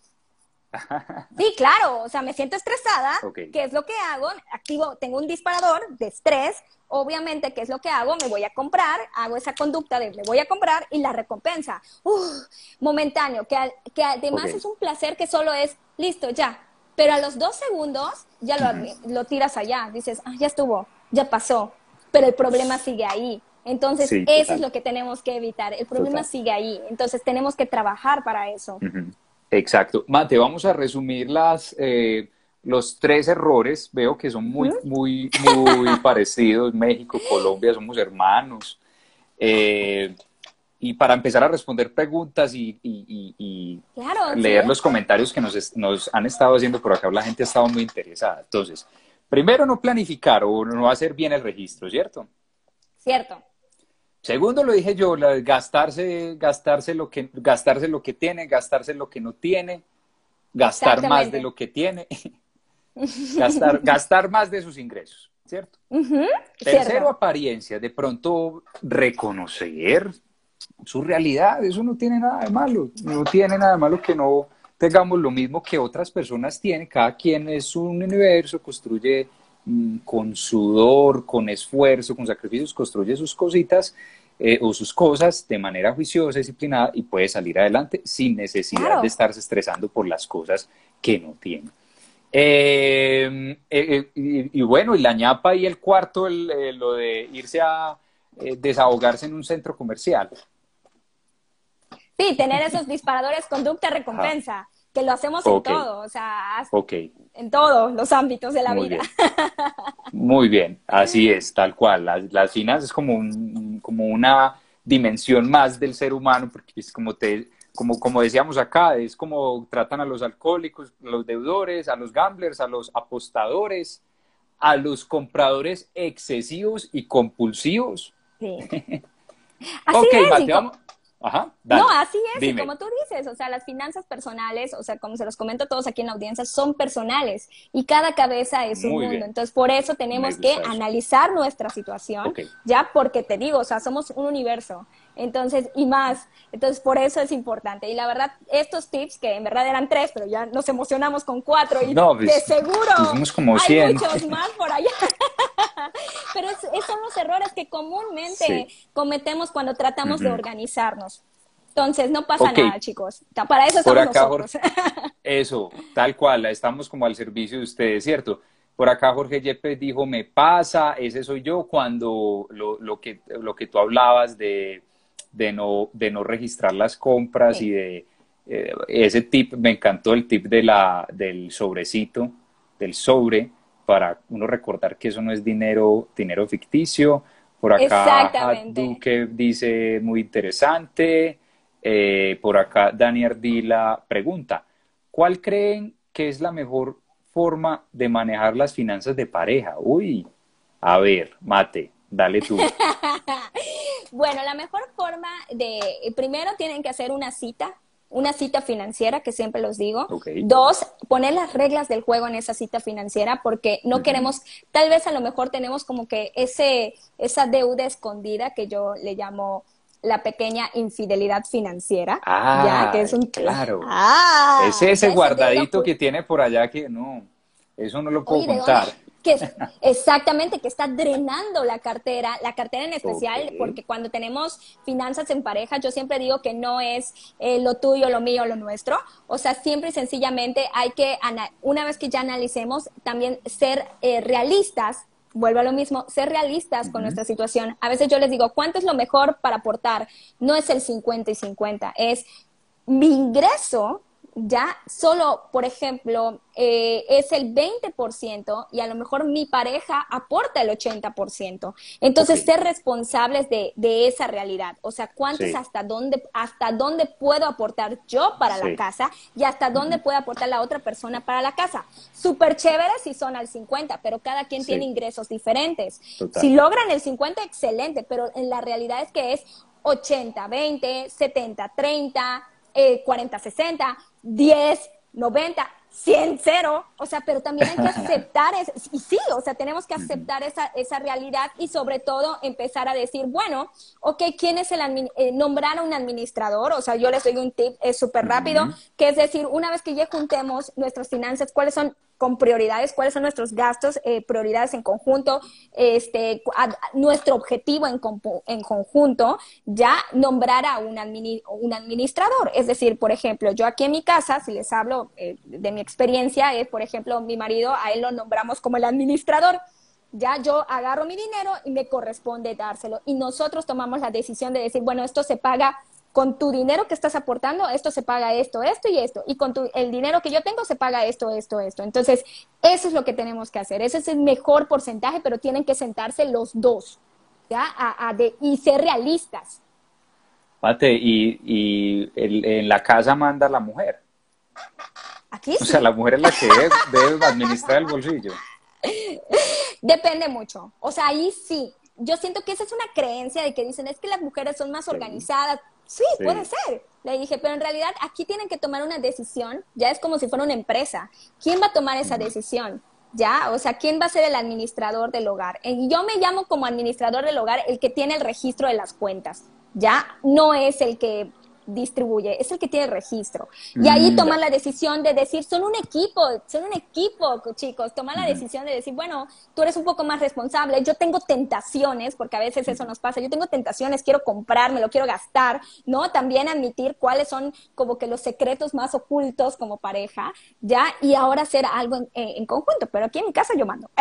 [SPEAKER 2] Sí, claro, o sea, me siento estresada,
[SPEAKER 1] Ok,
[SPEAKER 2] ¿qué es lo que hago? Activo, tengo un disparador de estrés, obviamente, ¿qué es lo que hago? Me voy a comprar, hago esa conducta de me voy a comprar y la recompensa, uf, momentáneo, que, al- que
[SPEAKER 1] ok.
[SPEAKER 2] además es un placer que solo es, listo, ya, pero a los dos segundos ya lo, lo tiras allá, dices, ah, ya estuvo, ya pasó, pero el problema sigue ahí. Entonces,
[SPEAKER 1] Sí,
[SPEAKER 2] eso es
[SPEAKER 1] total,
[SPEAKER 2] lo que tenemos que evitar, el problema
[SPEAKER 1] total.
[SPEAKER 2] sigue ahí, entonces tenemos que trabajar para eso.
[SPEAKER 1] Ujú. Exacto. Mate, vamos a resumir las, eh, los tres errores. Veo que son muy,
[SPEAKER 2] Ujú.
[SPEAKER 1] muy, muy parecidos. México, Colombia, somos hermanos. Eh, y para empezar a responder preguntas y, y- y-
[SPEAKER 2] Claro,
[SPEAKER 1] y
[SPEAKER 2] sí,
[SPEAKER 1] leer los comentarios que nos, es- nos han estado haciendo por acá, la gente ha estado muy interesada. Entonces, primero, no planificar o no hacer bien el registro, ¿cierto?
[SPEAKER 2] cierto.
[SPEAKER 1] Segundo, lo dije yo, la- gastarse, gastarse lo que, gastarse lo que tiene, gastarse lo que no tiene, gastar más de
[SPEAKER 2] Exactamente.
[SPEAKER 1] lo que tiene, gastar, gastar más de sus ingresos, ¿cierto?
[SPEAKER 2] Ujú,
[SPEAKER 1] Tercero,
[SPEAKER 2] cierto.
[SPEAKER 1] apariencia, de pronto reconocer su realidad, eso no tiene nada de malo, no tiene nada de malo que no tengamos lo mismo que otras personas tienen, cada quien es un universo, construye mmm, con sudor, con esfuerzo, con sacrificios, construye sus cositas eh, o sus cosas de manera juiciosa, disciplinada y puede salir adelante sin necesidad de
[SPEAKER 2] Claro.
[SPEAKER 1] estarse estresando por las cosas que no tiene. Eh, eh, eh, y, y, bueno, y la ñapa y el cuarto, el, eh, lo de irse a eh, desahogarse en un centro comercial.
[SPEAKER 2] Sí, tener esos disparadores
[SPEAKER 1] Ajá.
[SPEAKER 2] conducta-recompensa, que lo hacemos en
[SPEAKER 1] Ok,
[SPEAKER 2] todo, o sea,
[SPEAKER 1] ok,
[SPEAKER 2] en todos los ámbitos de la
[SPEAKER 1] muy
[SPEAKER 2] vida.
[SPEAKER 1] bien, muy bien, así es, tal cual. Las, las finanzas es como, un, como una dimensión más del ser humano, porque es como, te, como, como decíamos acá, es como tratan a los alcohólicos, a los deudores, a los gamblers, a los apostadores, a los compradores excesivos y compulsivos.
[SPEAKER 2] Sí. Así
[SPEAKER 1] Ok,
[SPEAKER 2] es, y
[SPEAKER 1] Mate,
[SPEAKER 2] co-
[SPEAKER 1] vamos. Ajá,
[SPEAKER 2] no,
[SPEAKER 1] dale,
[SPEAKER 2] así es, y
[SPEAKER 1] dime.
[SPEAKER 2] como tú dices, o sea, las finanzas personales, o sea, como se los comento a todos aquí en la audiencia, son personales y cada cabeza es un
[SPEAKER 1] Muy
[SPEAKER 2] mundo.
[SPEAKER 1] bien,
[SPEAKER 2] Entonces, por eso
[SPEAKER 1] me
[SPEAKER 2] tenemos que
[SPEAKER 1] gusta eso.
[SPEAKER 2] analizar nuestra situación,
[SPEAKER 1] Ok.
[SPEAKER 2] ya porque te digo, o sea, somos un universo. Entonces, y más. Entonces, por eso es importante. Y la verdad, estos tips, que en verdad eran tres, pero ya nos emocionamos con cuatro y
[SPEAKER 1] No,
[SPEAKER 2] de
[SPEAKER 1] pues
[SPEAKER 2] seguro
[SPEAKER 1] hicimos como
[SPEAKER 2] hay
[SPEAKER 1] cien.
[SPEAKER 2] muchos más por allá. Pero es, es- son los errores que comúnmente
[SPEAKER 1] Sí.
[SPEAKER 2] cometemos cuando tratamos de
[SPEAKER 1] Ujú.
[SPEAKER 2] organizarnos. Entonces, no pasa
[SPEAKER 1] Ok,
[SPEAKER 2] nada, chicos. Para eso
[SPEAKER 1] por
[SPEAKER 2] estamos
[SPEAKER 1] acá, Jorge,
[SPEAKER 2] nosotros.
[SPEAKER 1] eso, tal cual, estamos como al servicio de ustedes, ¿cierto? Por acá Jorge Yepes dijo, me pasa, ese soy yo cuando lo, lo que, lo que tú hablabas de, de, no, de no registrar las compras y
[SPEAKER 2] Sí,
[SPEAKER 1] de eh, ese tip, me encantó el tip de la, del sobrecito, del sobre, para uno recordar que eso no es dinero, dinero ficticio. Por acá Hat
[SPEAKER 2] exactamente.
[SPEAKER 1] Duque dice, muy interesante. Eh, por acá Dani Ardila pregunta, ¿cuál creen que es la mejor forma de manejar las finanzas de pareja? Uy, a ver, Mate, dale tú.
[SPEAKER 2] Bueno, la mejor forma de, primero tienen que hacer una cita, una cita financiera, que siempre los digo.
[SPEAKER 1] Ok.
[SPEAKER 2] Dos, poner las reglas del juego en esa cita financiera, porque no
[SPEAKER 1] Ujú.
[SPEAKER 2] queremos, tal vez a lo mejor tenemos como que ese, esa deuda escondida que yo le llamo la pequeña infidelidad financiera, ya, que
[SPEAKER 1] Ah,
[SPEAKER 2] es un,
[SPEAKER 1] claro. Es
[SPEAKER 2] ah,
[SPEAKER 1] ese
[SPEAKER 2] ya esa deuda
[SPEAKER 1] guardadito
[SPEAKER 2] oculta.
[SPEAKER 1] que tiene por allá que no, eso no lo puedo
[SPEAKER 2] Oye, ¿de dónde?
[SPEAKER 1] contar.
[SPEAKER 2] Que es, exactamente, que está drenando la cartera, la cartera en
[SPEAKER 1] Ok.
[SPEAKER 2] especial, porque cuando tenemos finanzas en pareja, yo siempre digo que no es eh, lo tuyo, lo mío, lo nuestro. O sea, siempre y sencillamente hay que, una vez que ya analicemos, también ser eh, realistas. Vuelvo a lo mismo, ser realistas con
[SPEAKER 1] Ujú.
[SPEAKER 2] nuestra situación. A veces yo les digo, ¿cuánto es lo mejor para aportar? No es el cincuenta y cincuenta, es mi ingreso ya solo, por ejemplo, eh, es el veinte por ciento y a lo mejor mi pareja aporta el ochenta por ciento. Entonces,
[SPEAKER 1] Ok,
[SPEAKER 2] ser responsables de, de esa realidad. O sea, cuánto es
[SPEAKER 1] sí,
[SPEAKER 2] hasta dónde, hasta dónde puedo aportar yo para la
[SPEAKER 1] sí,
[SPEAKER 2] casa y hasta dónde
[SPEAKER 1] ujú,
[SPEAKER 2] puede aportar la otra persona para la casa. Súper chévere si son al cincuenta, pero cada quien tiene
[SPEAKER 1] sí,
[SPEAKER 2] ingresos diferentes.
[SPEAKER 1] total.
[SPEAKER 2] Si logran el cincuenta, excelente, pero en la realidad es que es ochenta veinte, setenta treinta, eh, cuarenta sesenta, diez noventa, cien cero, o sea, pero también hay que aceptar, es, y sí, o sea, tenemos que
[SPEAKER 1] Ujú,
[SPEAKER 2] aceptar esa, esa realidad y sobre todo empezar a decir, bueno, ok, ¿quién es el, eh, nombrar a un administrador? O sea, yo les doy un tip, es súper rápido,
[SPEAKER 1] ujú,
[SPEAKER 2] que es decir, una vez que ya juntemos nuestras finanzas, cuáles son con prioridades, cuáles son nuestros gastos, eh, prioridades en conjunto, este, a, a, nuestro objetivo en, en, conjunto, ya nombrar a un, admini un, administrador. Es decir, por ejemplo, yo aquí en mi casa, si les hablo eh, de mi experiencia, es, por ejemplo, mi marido, a él lo nombramos como el administrador. Ya yo agarro mi dinero y me corresponde dárselo. Y nosotros tomamos la decisión de decir, bueno, esto se paga con tu dinero que estás aportando, esto se paga esto, esto y esto. Y con tu, el dinero que yo tengo se paga esto, esto, esto. Entonces, eso es lo que tenemos que hacer. Ese es el mejor porcentaje, pero tienen que sentarse los dos, ¿ya? A, a de, y ser realistas.
[SPEAKER 1] Mate, y, y el- en la casa manda la mujer.
[SPEAKER 2] Aquí
[SPEAKER 1] O sea,
[SPEAKER 2] sí.
[SPEAKER 1] la mujer es la que debe, debe administrar el bolsillo.
[SPEAKER 2] Depende mucho. O sea, ahí sí. Yo siento que esa es una creencia de que dicen, es que las mujeres son más
[SPEAKER 1] Sí,
[SPEAKER 2] organizadas. Sí, puede
[SPEAKER 1] sí.
[SPEAKER 2] ser. Le dije, pero en realidad aquí tienen que tomar una decisión. Ya es como si fuera una empresa. ¿Quién va a tomar esa
[SPEAKER 1] Ujú,
[SPEAKER 2] decisión? Ya, o sea, ¿quién va a ser el administrador del hogar? Y yo me llamo como administrador del hogar el que tiene el registro de las cuentas. Ya, no es el que distribuye, es el que tiene el registro. Y ahí
[SPEAKER 1] mm,
[SPEAKER 2] toman
[SPEAKER 1] ya.
[SPEAKER 2] la decisión de decir, son un equipo, son un equipo, chicos, toman la
[SPEAKER 1] Ujú,
[SPEAKER 2] decisión de decir, bueno, tú eres un poco más responsable, yo tengo tentaciones, porque a veces eso
[SPEAKER 1] ujú.
[SPEAKER 2] nos pasa, yo tengo tentaciones, quiero comprarme, lo quiero gastar, ¿no? También admitir cuáles son como que los secretos más ocultos como pareja, ¿ya? Y ahora hacer algo en, en conjunto, pero aquí en mi casa yo mando.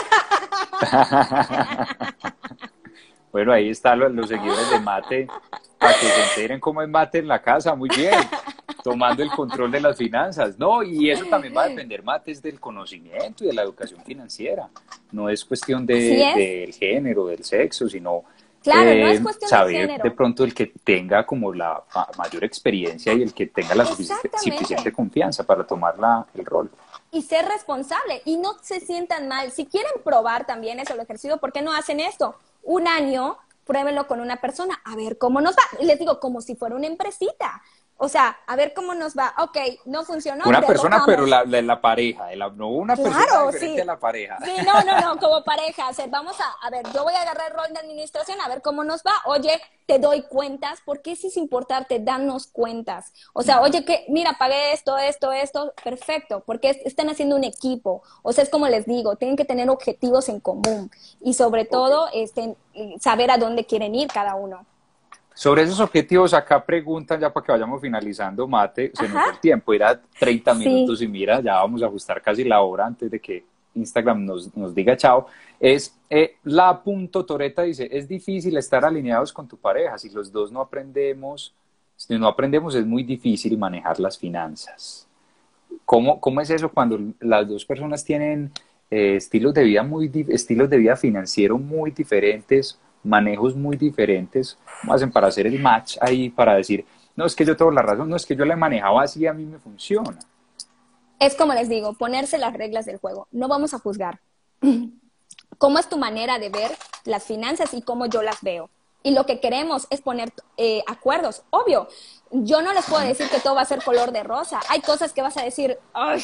[SPEAKER 1] Bueno, ahí están los, los seguidores de Mate para que se enteren cómo es Mate en la casa. Muy bien, tomando el control de las finanzas. No, y eso también va a depender, Mate, es del conocimiento y de la educación financiera. No es cuestión
[SPEAKER 2] Así
[SPEAKER 1] de,
[SPEAKER 2] es.
[SPEAKER 1] del género, del sexo, sino
[SPEAKER 2] Claro, no es
[SPEAKER 1] eh,
[SPEAKER 2] cuestión de
[SPEAKER 1] saber de
[SPEAKER 2] género.
[SPEAKER 1] pronto el que tenga como la ma- mayor experiencia y el que tenga la suficiente, suficiente
[SPEAKER 2] Exactamente.
[SPEAKER 1] confianza para tomar la, el rol.
[SPEAKER 2] Y ser responsable y no se sientan mal. Si quieren probar también eso, el ejercicio, ¿por qué no hacen esto? Un año, pruébenlo con una persona, a ver cómo nos va. Y les digo, como si fuera una empresita. O sea, a ver cómo nos va. Ok, no funcionó,
[SPEAKER 1] Una persona, pero
[SPEAKER 2] derrocamos.
[SPEAKER 1] la, la, la pareja, la- no una persona
[SPEAKER 2] Claro,
[SPEAKER 1] diferente a
[SPEAKER 2] sí.
[SPEAKER 1] la pareja.
[SPEAKER 2] Sí, no, no, no, como pareja. O sea, vamos a, a ver, yo voy a agarrar el rol de administración, a ver cómo nos va. Oye, te doy cuentas, porque eso es importante, darnos cuentas. O sea,
[SPEAKER 1] Ujú.
[SPEAKER 2] oye, que mira, pagué esto, esto, esto, perfecto, porque es- están haciendo un equipo. O sea, es como les digo, tienen que tener objetivos en común y sobre
[SPEAKER 1] Ok.
[SPEAKER 2] todo, este, saber a dónde quieren ir cada uno.
[SPEAKER 1] Sobre esos objetivos, acá preguntan, ya para que vayamos finalizando, Mate, se nos
[SPEAKER 2] Ajá,
[SPEAKER 1] fue el tiempo, era treinta
[SPEAKER 2] sí.
[SPEAKER 1] minutos y mira, ya vamos a ajustar casi la hora antes de que Instagram nos, nos diga chao. Es eh, la punto Toreta dice, es difícil estar alineados con tu pareja, si los dos no aprendemos, si no aprendemos es muy difícil manejar las finanzas. ¿Cómo, cómo es eso cuando las dos personas tienen eh, estilos de vida muy di- estilos de vida financiero muy diferentes, manejos muy diferentes? ¿Cómo hacen para hacer el match ahí para decir, no, es que yo tengo la razón, no, es que yo la he manejado así, a mí me funciona?
[SPEAKER 2] Es como les digo, ponerse las reglas del juego. No vamos a juzgar. Cómo es tu manera de ver las finanzas y cómo yo las veo. Y lo que queremos es poner eh, acuerdos. Obvio, yo no les puedo
[SPEAKER 1] Ujú,
[SPEAKER 2] decir que todo va a ser color de rosa. Hay cosas que vas a decir, "Ay",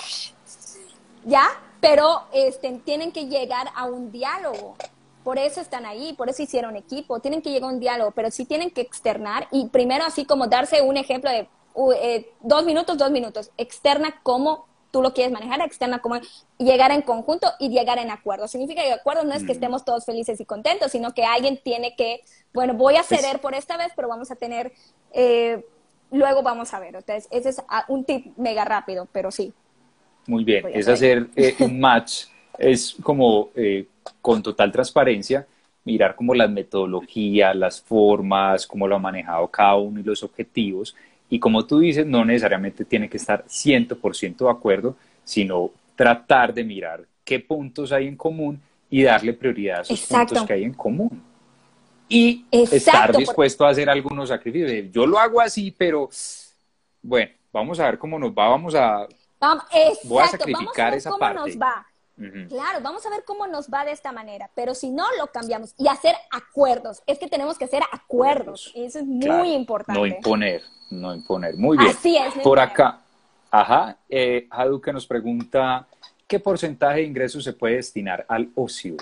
[SPEAKER 2] ¿ya? Pero este, tienen que llegar a un diálogo. Por eso están ahí, por eso hicieron equipo. Tienen que llegar a un diálogo, pero sí tienen que externar y primero así como darse un ejemplo de uh, eh, dos minutos, dos minutos. Externa cómo tú lo quieres manejar, externa cómo llegar en conjunto y llegar en acuerdo. Significa que acuerdo no es que
[SPEAKER 1] ujú.
[SPEAKER 2] estemos todos felices y contentos, sino que alguien tiene que, bueno, voy a
[SPEAKER 1] Es,
[SPEAKER 2] ceder por esta vez, pero vamos a tener, eh, luego vamos a ver. Entonces, ese es ah, un tip mega rápido, pero sí,
[SPEAKER 1] Muy bien,
[SPEAKER 2] voy a
[SPEAKER 1] es
[SPEAKER 2] hacer ahí.
[SPEAKER 1] hacer eh, un match, es como eh, con total transparencia, mirar como las metodologías, las formas, cómo lo ha manejado cada uno y los objetivos, Y como tú dices, no necesariamente tiene que estar cien por ciento de acuerdo, sino tratar de mirar qué puntos hay en común y darle prioridad a esos
[SPEAKER 2] Exacto.
[SPEAKER 1] puntos que hay en común. Y
[SPEAKER 2] Exacto,
[SPEAKER 1] estar
[SPEAKER 2] por-
[SPEAKER 1] dispuesto a hacer algunos sacrificios. Yo lo hago así, pero bueno, vamos a ver cómo nos va, vamos a,
[SPEAKER 2] Vamos,
[SPEAKER 1] voy a
[SPEAKER 2] exacto, vamos a
[SPEAKER 1] sacrificar
[SPEAKER 2] ver
[SPEAKER 1] esa
[SPEAKER 2] cómo nos
[SPEAKER 1] parte.
[SPEAKER 2] va.
[SPEAKER 1] Ujú.
[SPEAKER 2] Claro, vamos a ver cómo nos va de esta manera, pero si no, lo cambiamos y hacer acuerdos. Es que tenemos que hacer acuerdos y eso es muy
[SPEAKER 1] Claro, no
[SPEAKER 2] importante.
[SPEAKER 1] imponer, no imponer. Muy bien.
[SPEAKER 2] Así es. No
[SPEAKER 1] Por
[SPEAKER 2] imponer.
[SPEAKER 1] acá, ajá, eh, Jadu que nos pregunta, ¿qué porcentaje de ingresos se puede destinar al ocio?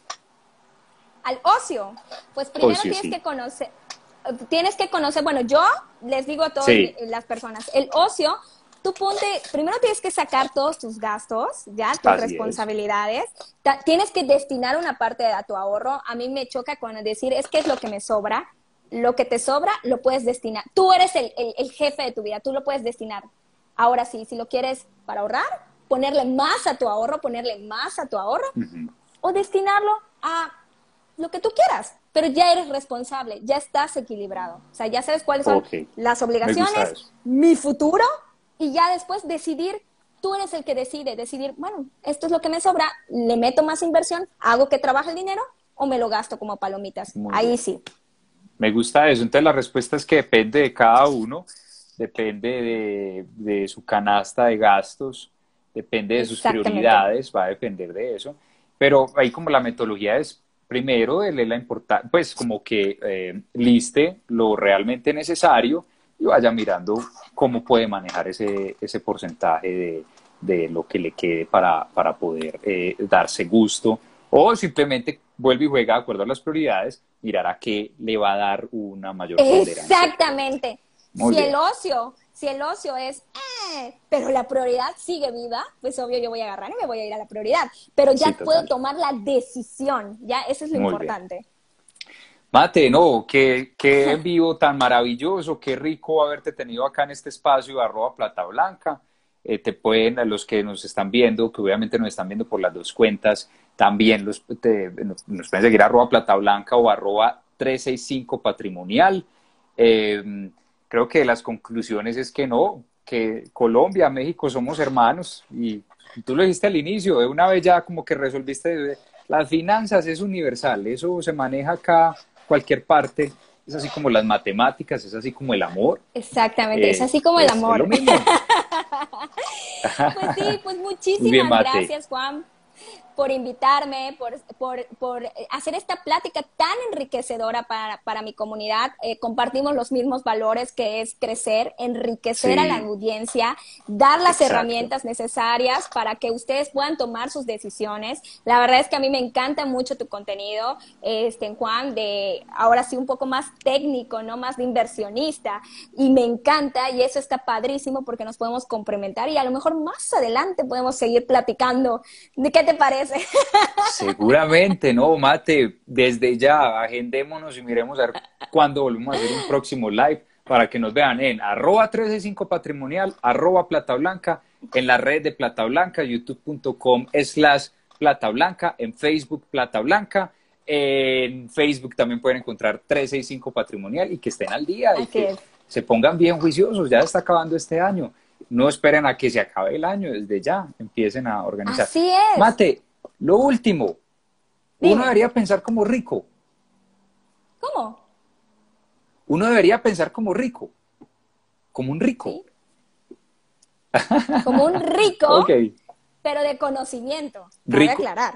[SPEAKER 2] Al ocio, pues primero
[SPEAKER 1] Ocio,
[SPEAKER 2] tienes
[SPEAKER 1] sí.
[SPEAKER 2] que conocer, tienes que conocer, bueno, yo les digo a todas
[SPEAKER 1] Sí.
[SPEAKER 2] las personas, el ocio, tú ponte, primero tienes que sacar todos tus gastos, ya, tus
[SPEAKER 1] Así es.
[SPEAKER 2] responsabilidades, Ta- tienes que destinar una parte de tu ahorro. A mí me choca cuando decir, es que es lo que me sobra, lo que te sobra lo puedes destinar, tú eres el, el, el jefe de tu vida, tú lo puedes destinar. Ahora sí, si lo quieres para ahorrar, ponerle más a tu ahorro, ponerle más a tu ahorro,
[SPEAKER 1] Ujú.
[SPEAKER 2] o destinarlo a lo que tú quieras, pero ya eres responsable, ya estás equilibrado, o sea, ya sabes cuáles son
[SPEAKER 1] Ok.
[SPEAKER 2] las
[SPEAKER 1] Me gusta
[SPEAKER 2] obligaciones,
[SPEAKER 1] eso.
[SPEAKER 2] mi futuro, y ya después decidir, tú eres el que decide, decidir, bueno, esto es lo que me sobra, le meto más inversión, hago que trabaje el dinero o me lo gasto como palomitas.
[SPEAKER 1] Muy
[SPEAKER 2] Ahí
[SPEAKER 1] bien.
[SPEAKER 2] sí.
[SPEAKER 1] Me gusta eso. Entonces la respuesta es que depende de cada uno, depende de, de su canasta de gastos, depende de sus
[SPEAKER 2] Exactamente.
[SPEAKER 1] prioridades, va a depender de eso. Pero ahí como la metodología es, primero, él es la importancia, pues como que eh, liste lo realmente necesario y vaya mirando cómo puede manejar ese, ese porcentaje de, de lo que le quede para, para poder eh, darse gusto o simplemente vuelve y juega de acuerdo a las prioridades, mirar a qué le va a dar una mayor ponderancia.
[SPEAKER 2] Exactamente.
[SPEAKER 1] Muy
[SPEAKER 2] Si el
[SPEAKER 1] bien.
[SPEAKER 2] ocio, si el ocio es, eh, pero la prioridad sigue viva, pues obvio yo voy a agarrar y me voy a ir a la prioridad. Pero ya
[SPEAKER 1] Sí,
[SPEAKER 2] puedo
[SPEAKER 1] total.
[SPEAKER 2] tomar la decisión, ya eso es lo
[SPEAKER 1] Muy bien.
[SPEAKER 2] importante.
[SPEAKER 1] Mate, no, qué, qué en vivo tan maravilloso, qué rico haberte tenido acá en este espacio, arroba Plata Blanca. Eh, te pueden, a los que nos están viendo, que obviamente nos están viendo por las dos cuentas, también los, te- nos, nos pueden seguir arroba Plata Blanca o arroba trescientos sesenta y cinco patrimonial. Eh, creo que las conclusiones es que no, que Colombia, México somos hermanos y tú lo dijiste al inicio, de una vez ya como que resolviste, las finanzas es universal, eso se maneja acá cualquier parte, es así como las matemáticas, es así como el amor,
[SPEAKER 2] Exactamente, es
[SPEAKER 1] eh,
[SPEAKER 2] así como el
[SPEAKER 1] es, es lo
[SPEAKER 2] amor.
[SPEAKER 1] mismo.
[SPEAKER 2] Pues sí, pues
[SPEAKER 1] Muy bien,
[SPEAKER 2] muchísimas
[SPEAKER 1] Mate.
[SPEAKER 2] gracias, Juan, por invitarme, por, por, por hacer esta plática tan enriquecedora para, para mi comunidad. Eh, compartimos los mismos valores, que es crecer, enriquecer a la
[SPEAKER 1] Sí,
[SPEAKER 2] audiencia, dar las
[SPEAKER 1] exacto.
[SPEAKER 2] herramientas necesarias para que ustedes puedan tomar sus decisiones. La verdad es que a mí me encanta mucho tu contenido, este, Juan, de ahora sí un poco más técnico, ¿no? Más de inversionista, y me encanta, y eso está padrísimo porque nos podemos complementar y a lo mejor más adelante podemos seguir platicando. ¿De qué te parece?
[SPEAKER 1] Seguramente, no, Mate, desde ya, agendémonos y miremos a ver cuándo volvemos a hacer un próximo live para que nos vean en arroba trescientos sesenta y cinco patrimonial, arroba Plata Blanca, en la red de Plata Blanca, youtube punto com slash Plata Blanca, en Facebook Plata Blanca, en Facebook también pueden encontrar trescientos sesenta y cinco patrimonial y que estén al día y
[SPEAKER 2] Así
[SPEAKER 1] que
[SPEAKER 2] es.
[SPEAKER 1] se pongan bien juiciosos, ya está acabando este año. No esperen a que se acabe el año, desde ya empiecen a organizar.
[SPEAKER 2] Así es.
[SPEAKER 1] Mate, lo último, uno
[SPEAKER 2] Dime,
[SPEAKER 1] debería pensar como rico,
[SPEAKER 2] ¿cómo?
[SPEAKER 1] uno debería pensar como rico, como un rico.
[SPEAKER 2] ¿Sí? Como un rico,
[SPEAKER 1] Ok,
[SPEAKER 2] pero de conocimiento, cabe
[SPEAKER 1] rico.
[SPEAKER 2] aclarar.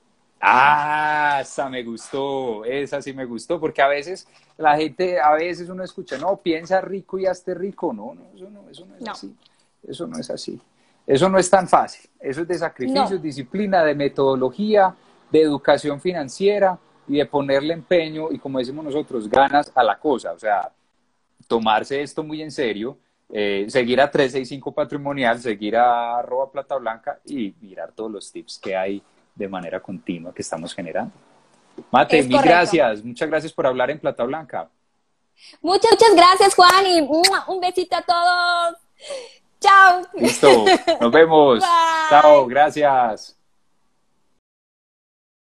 [SPEAKER 1] Ah, esa me gustó, esa sí me gustó, porque a veces la gente, a veces uno escucha, no, piensa rico y hazte rico. No, no, eso no, eso no es
[SPEAKER 2] No,
[SPEAKER 1] así, eso no es así. Eso no es tan fácil, eso es de
[SPEAKER 2] no.
[SPEAKER 1] sacrificios, disciplina, de metodología, de educación financiera y de ponerle empeño y, como decimos nosotros, ganas a la cosa. O sea, tomarse esto muy en serio, eh, seguir a trescientos sesenta y cinco Patrimonial, seguir a arroba Plata Blanca y mirar todos los tips que hay de manera continua que estamos generando. Mate,
[SPEAKER 2] Es
[SPEAKER 1] mil
[SPEAKER 2] correcto.
[SPEAKER 1] gracias, muchas gracias por hablar en Plata Blanca.
[SPEAKER 2] Muchas, muchas gracias, Juan, y ¡mua! Un besito a todos. Chao.
[SPEAKER 1] Listo, nos vemos. Chao,
[SPEAKER 2] Bye.
[SPEAKER 1] gracias.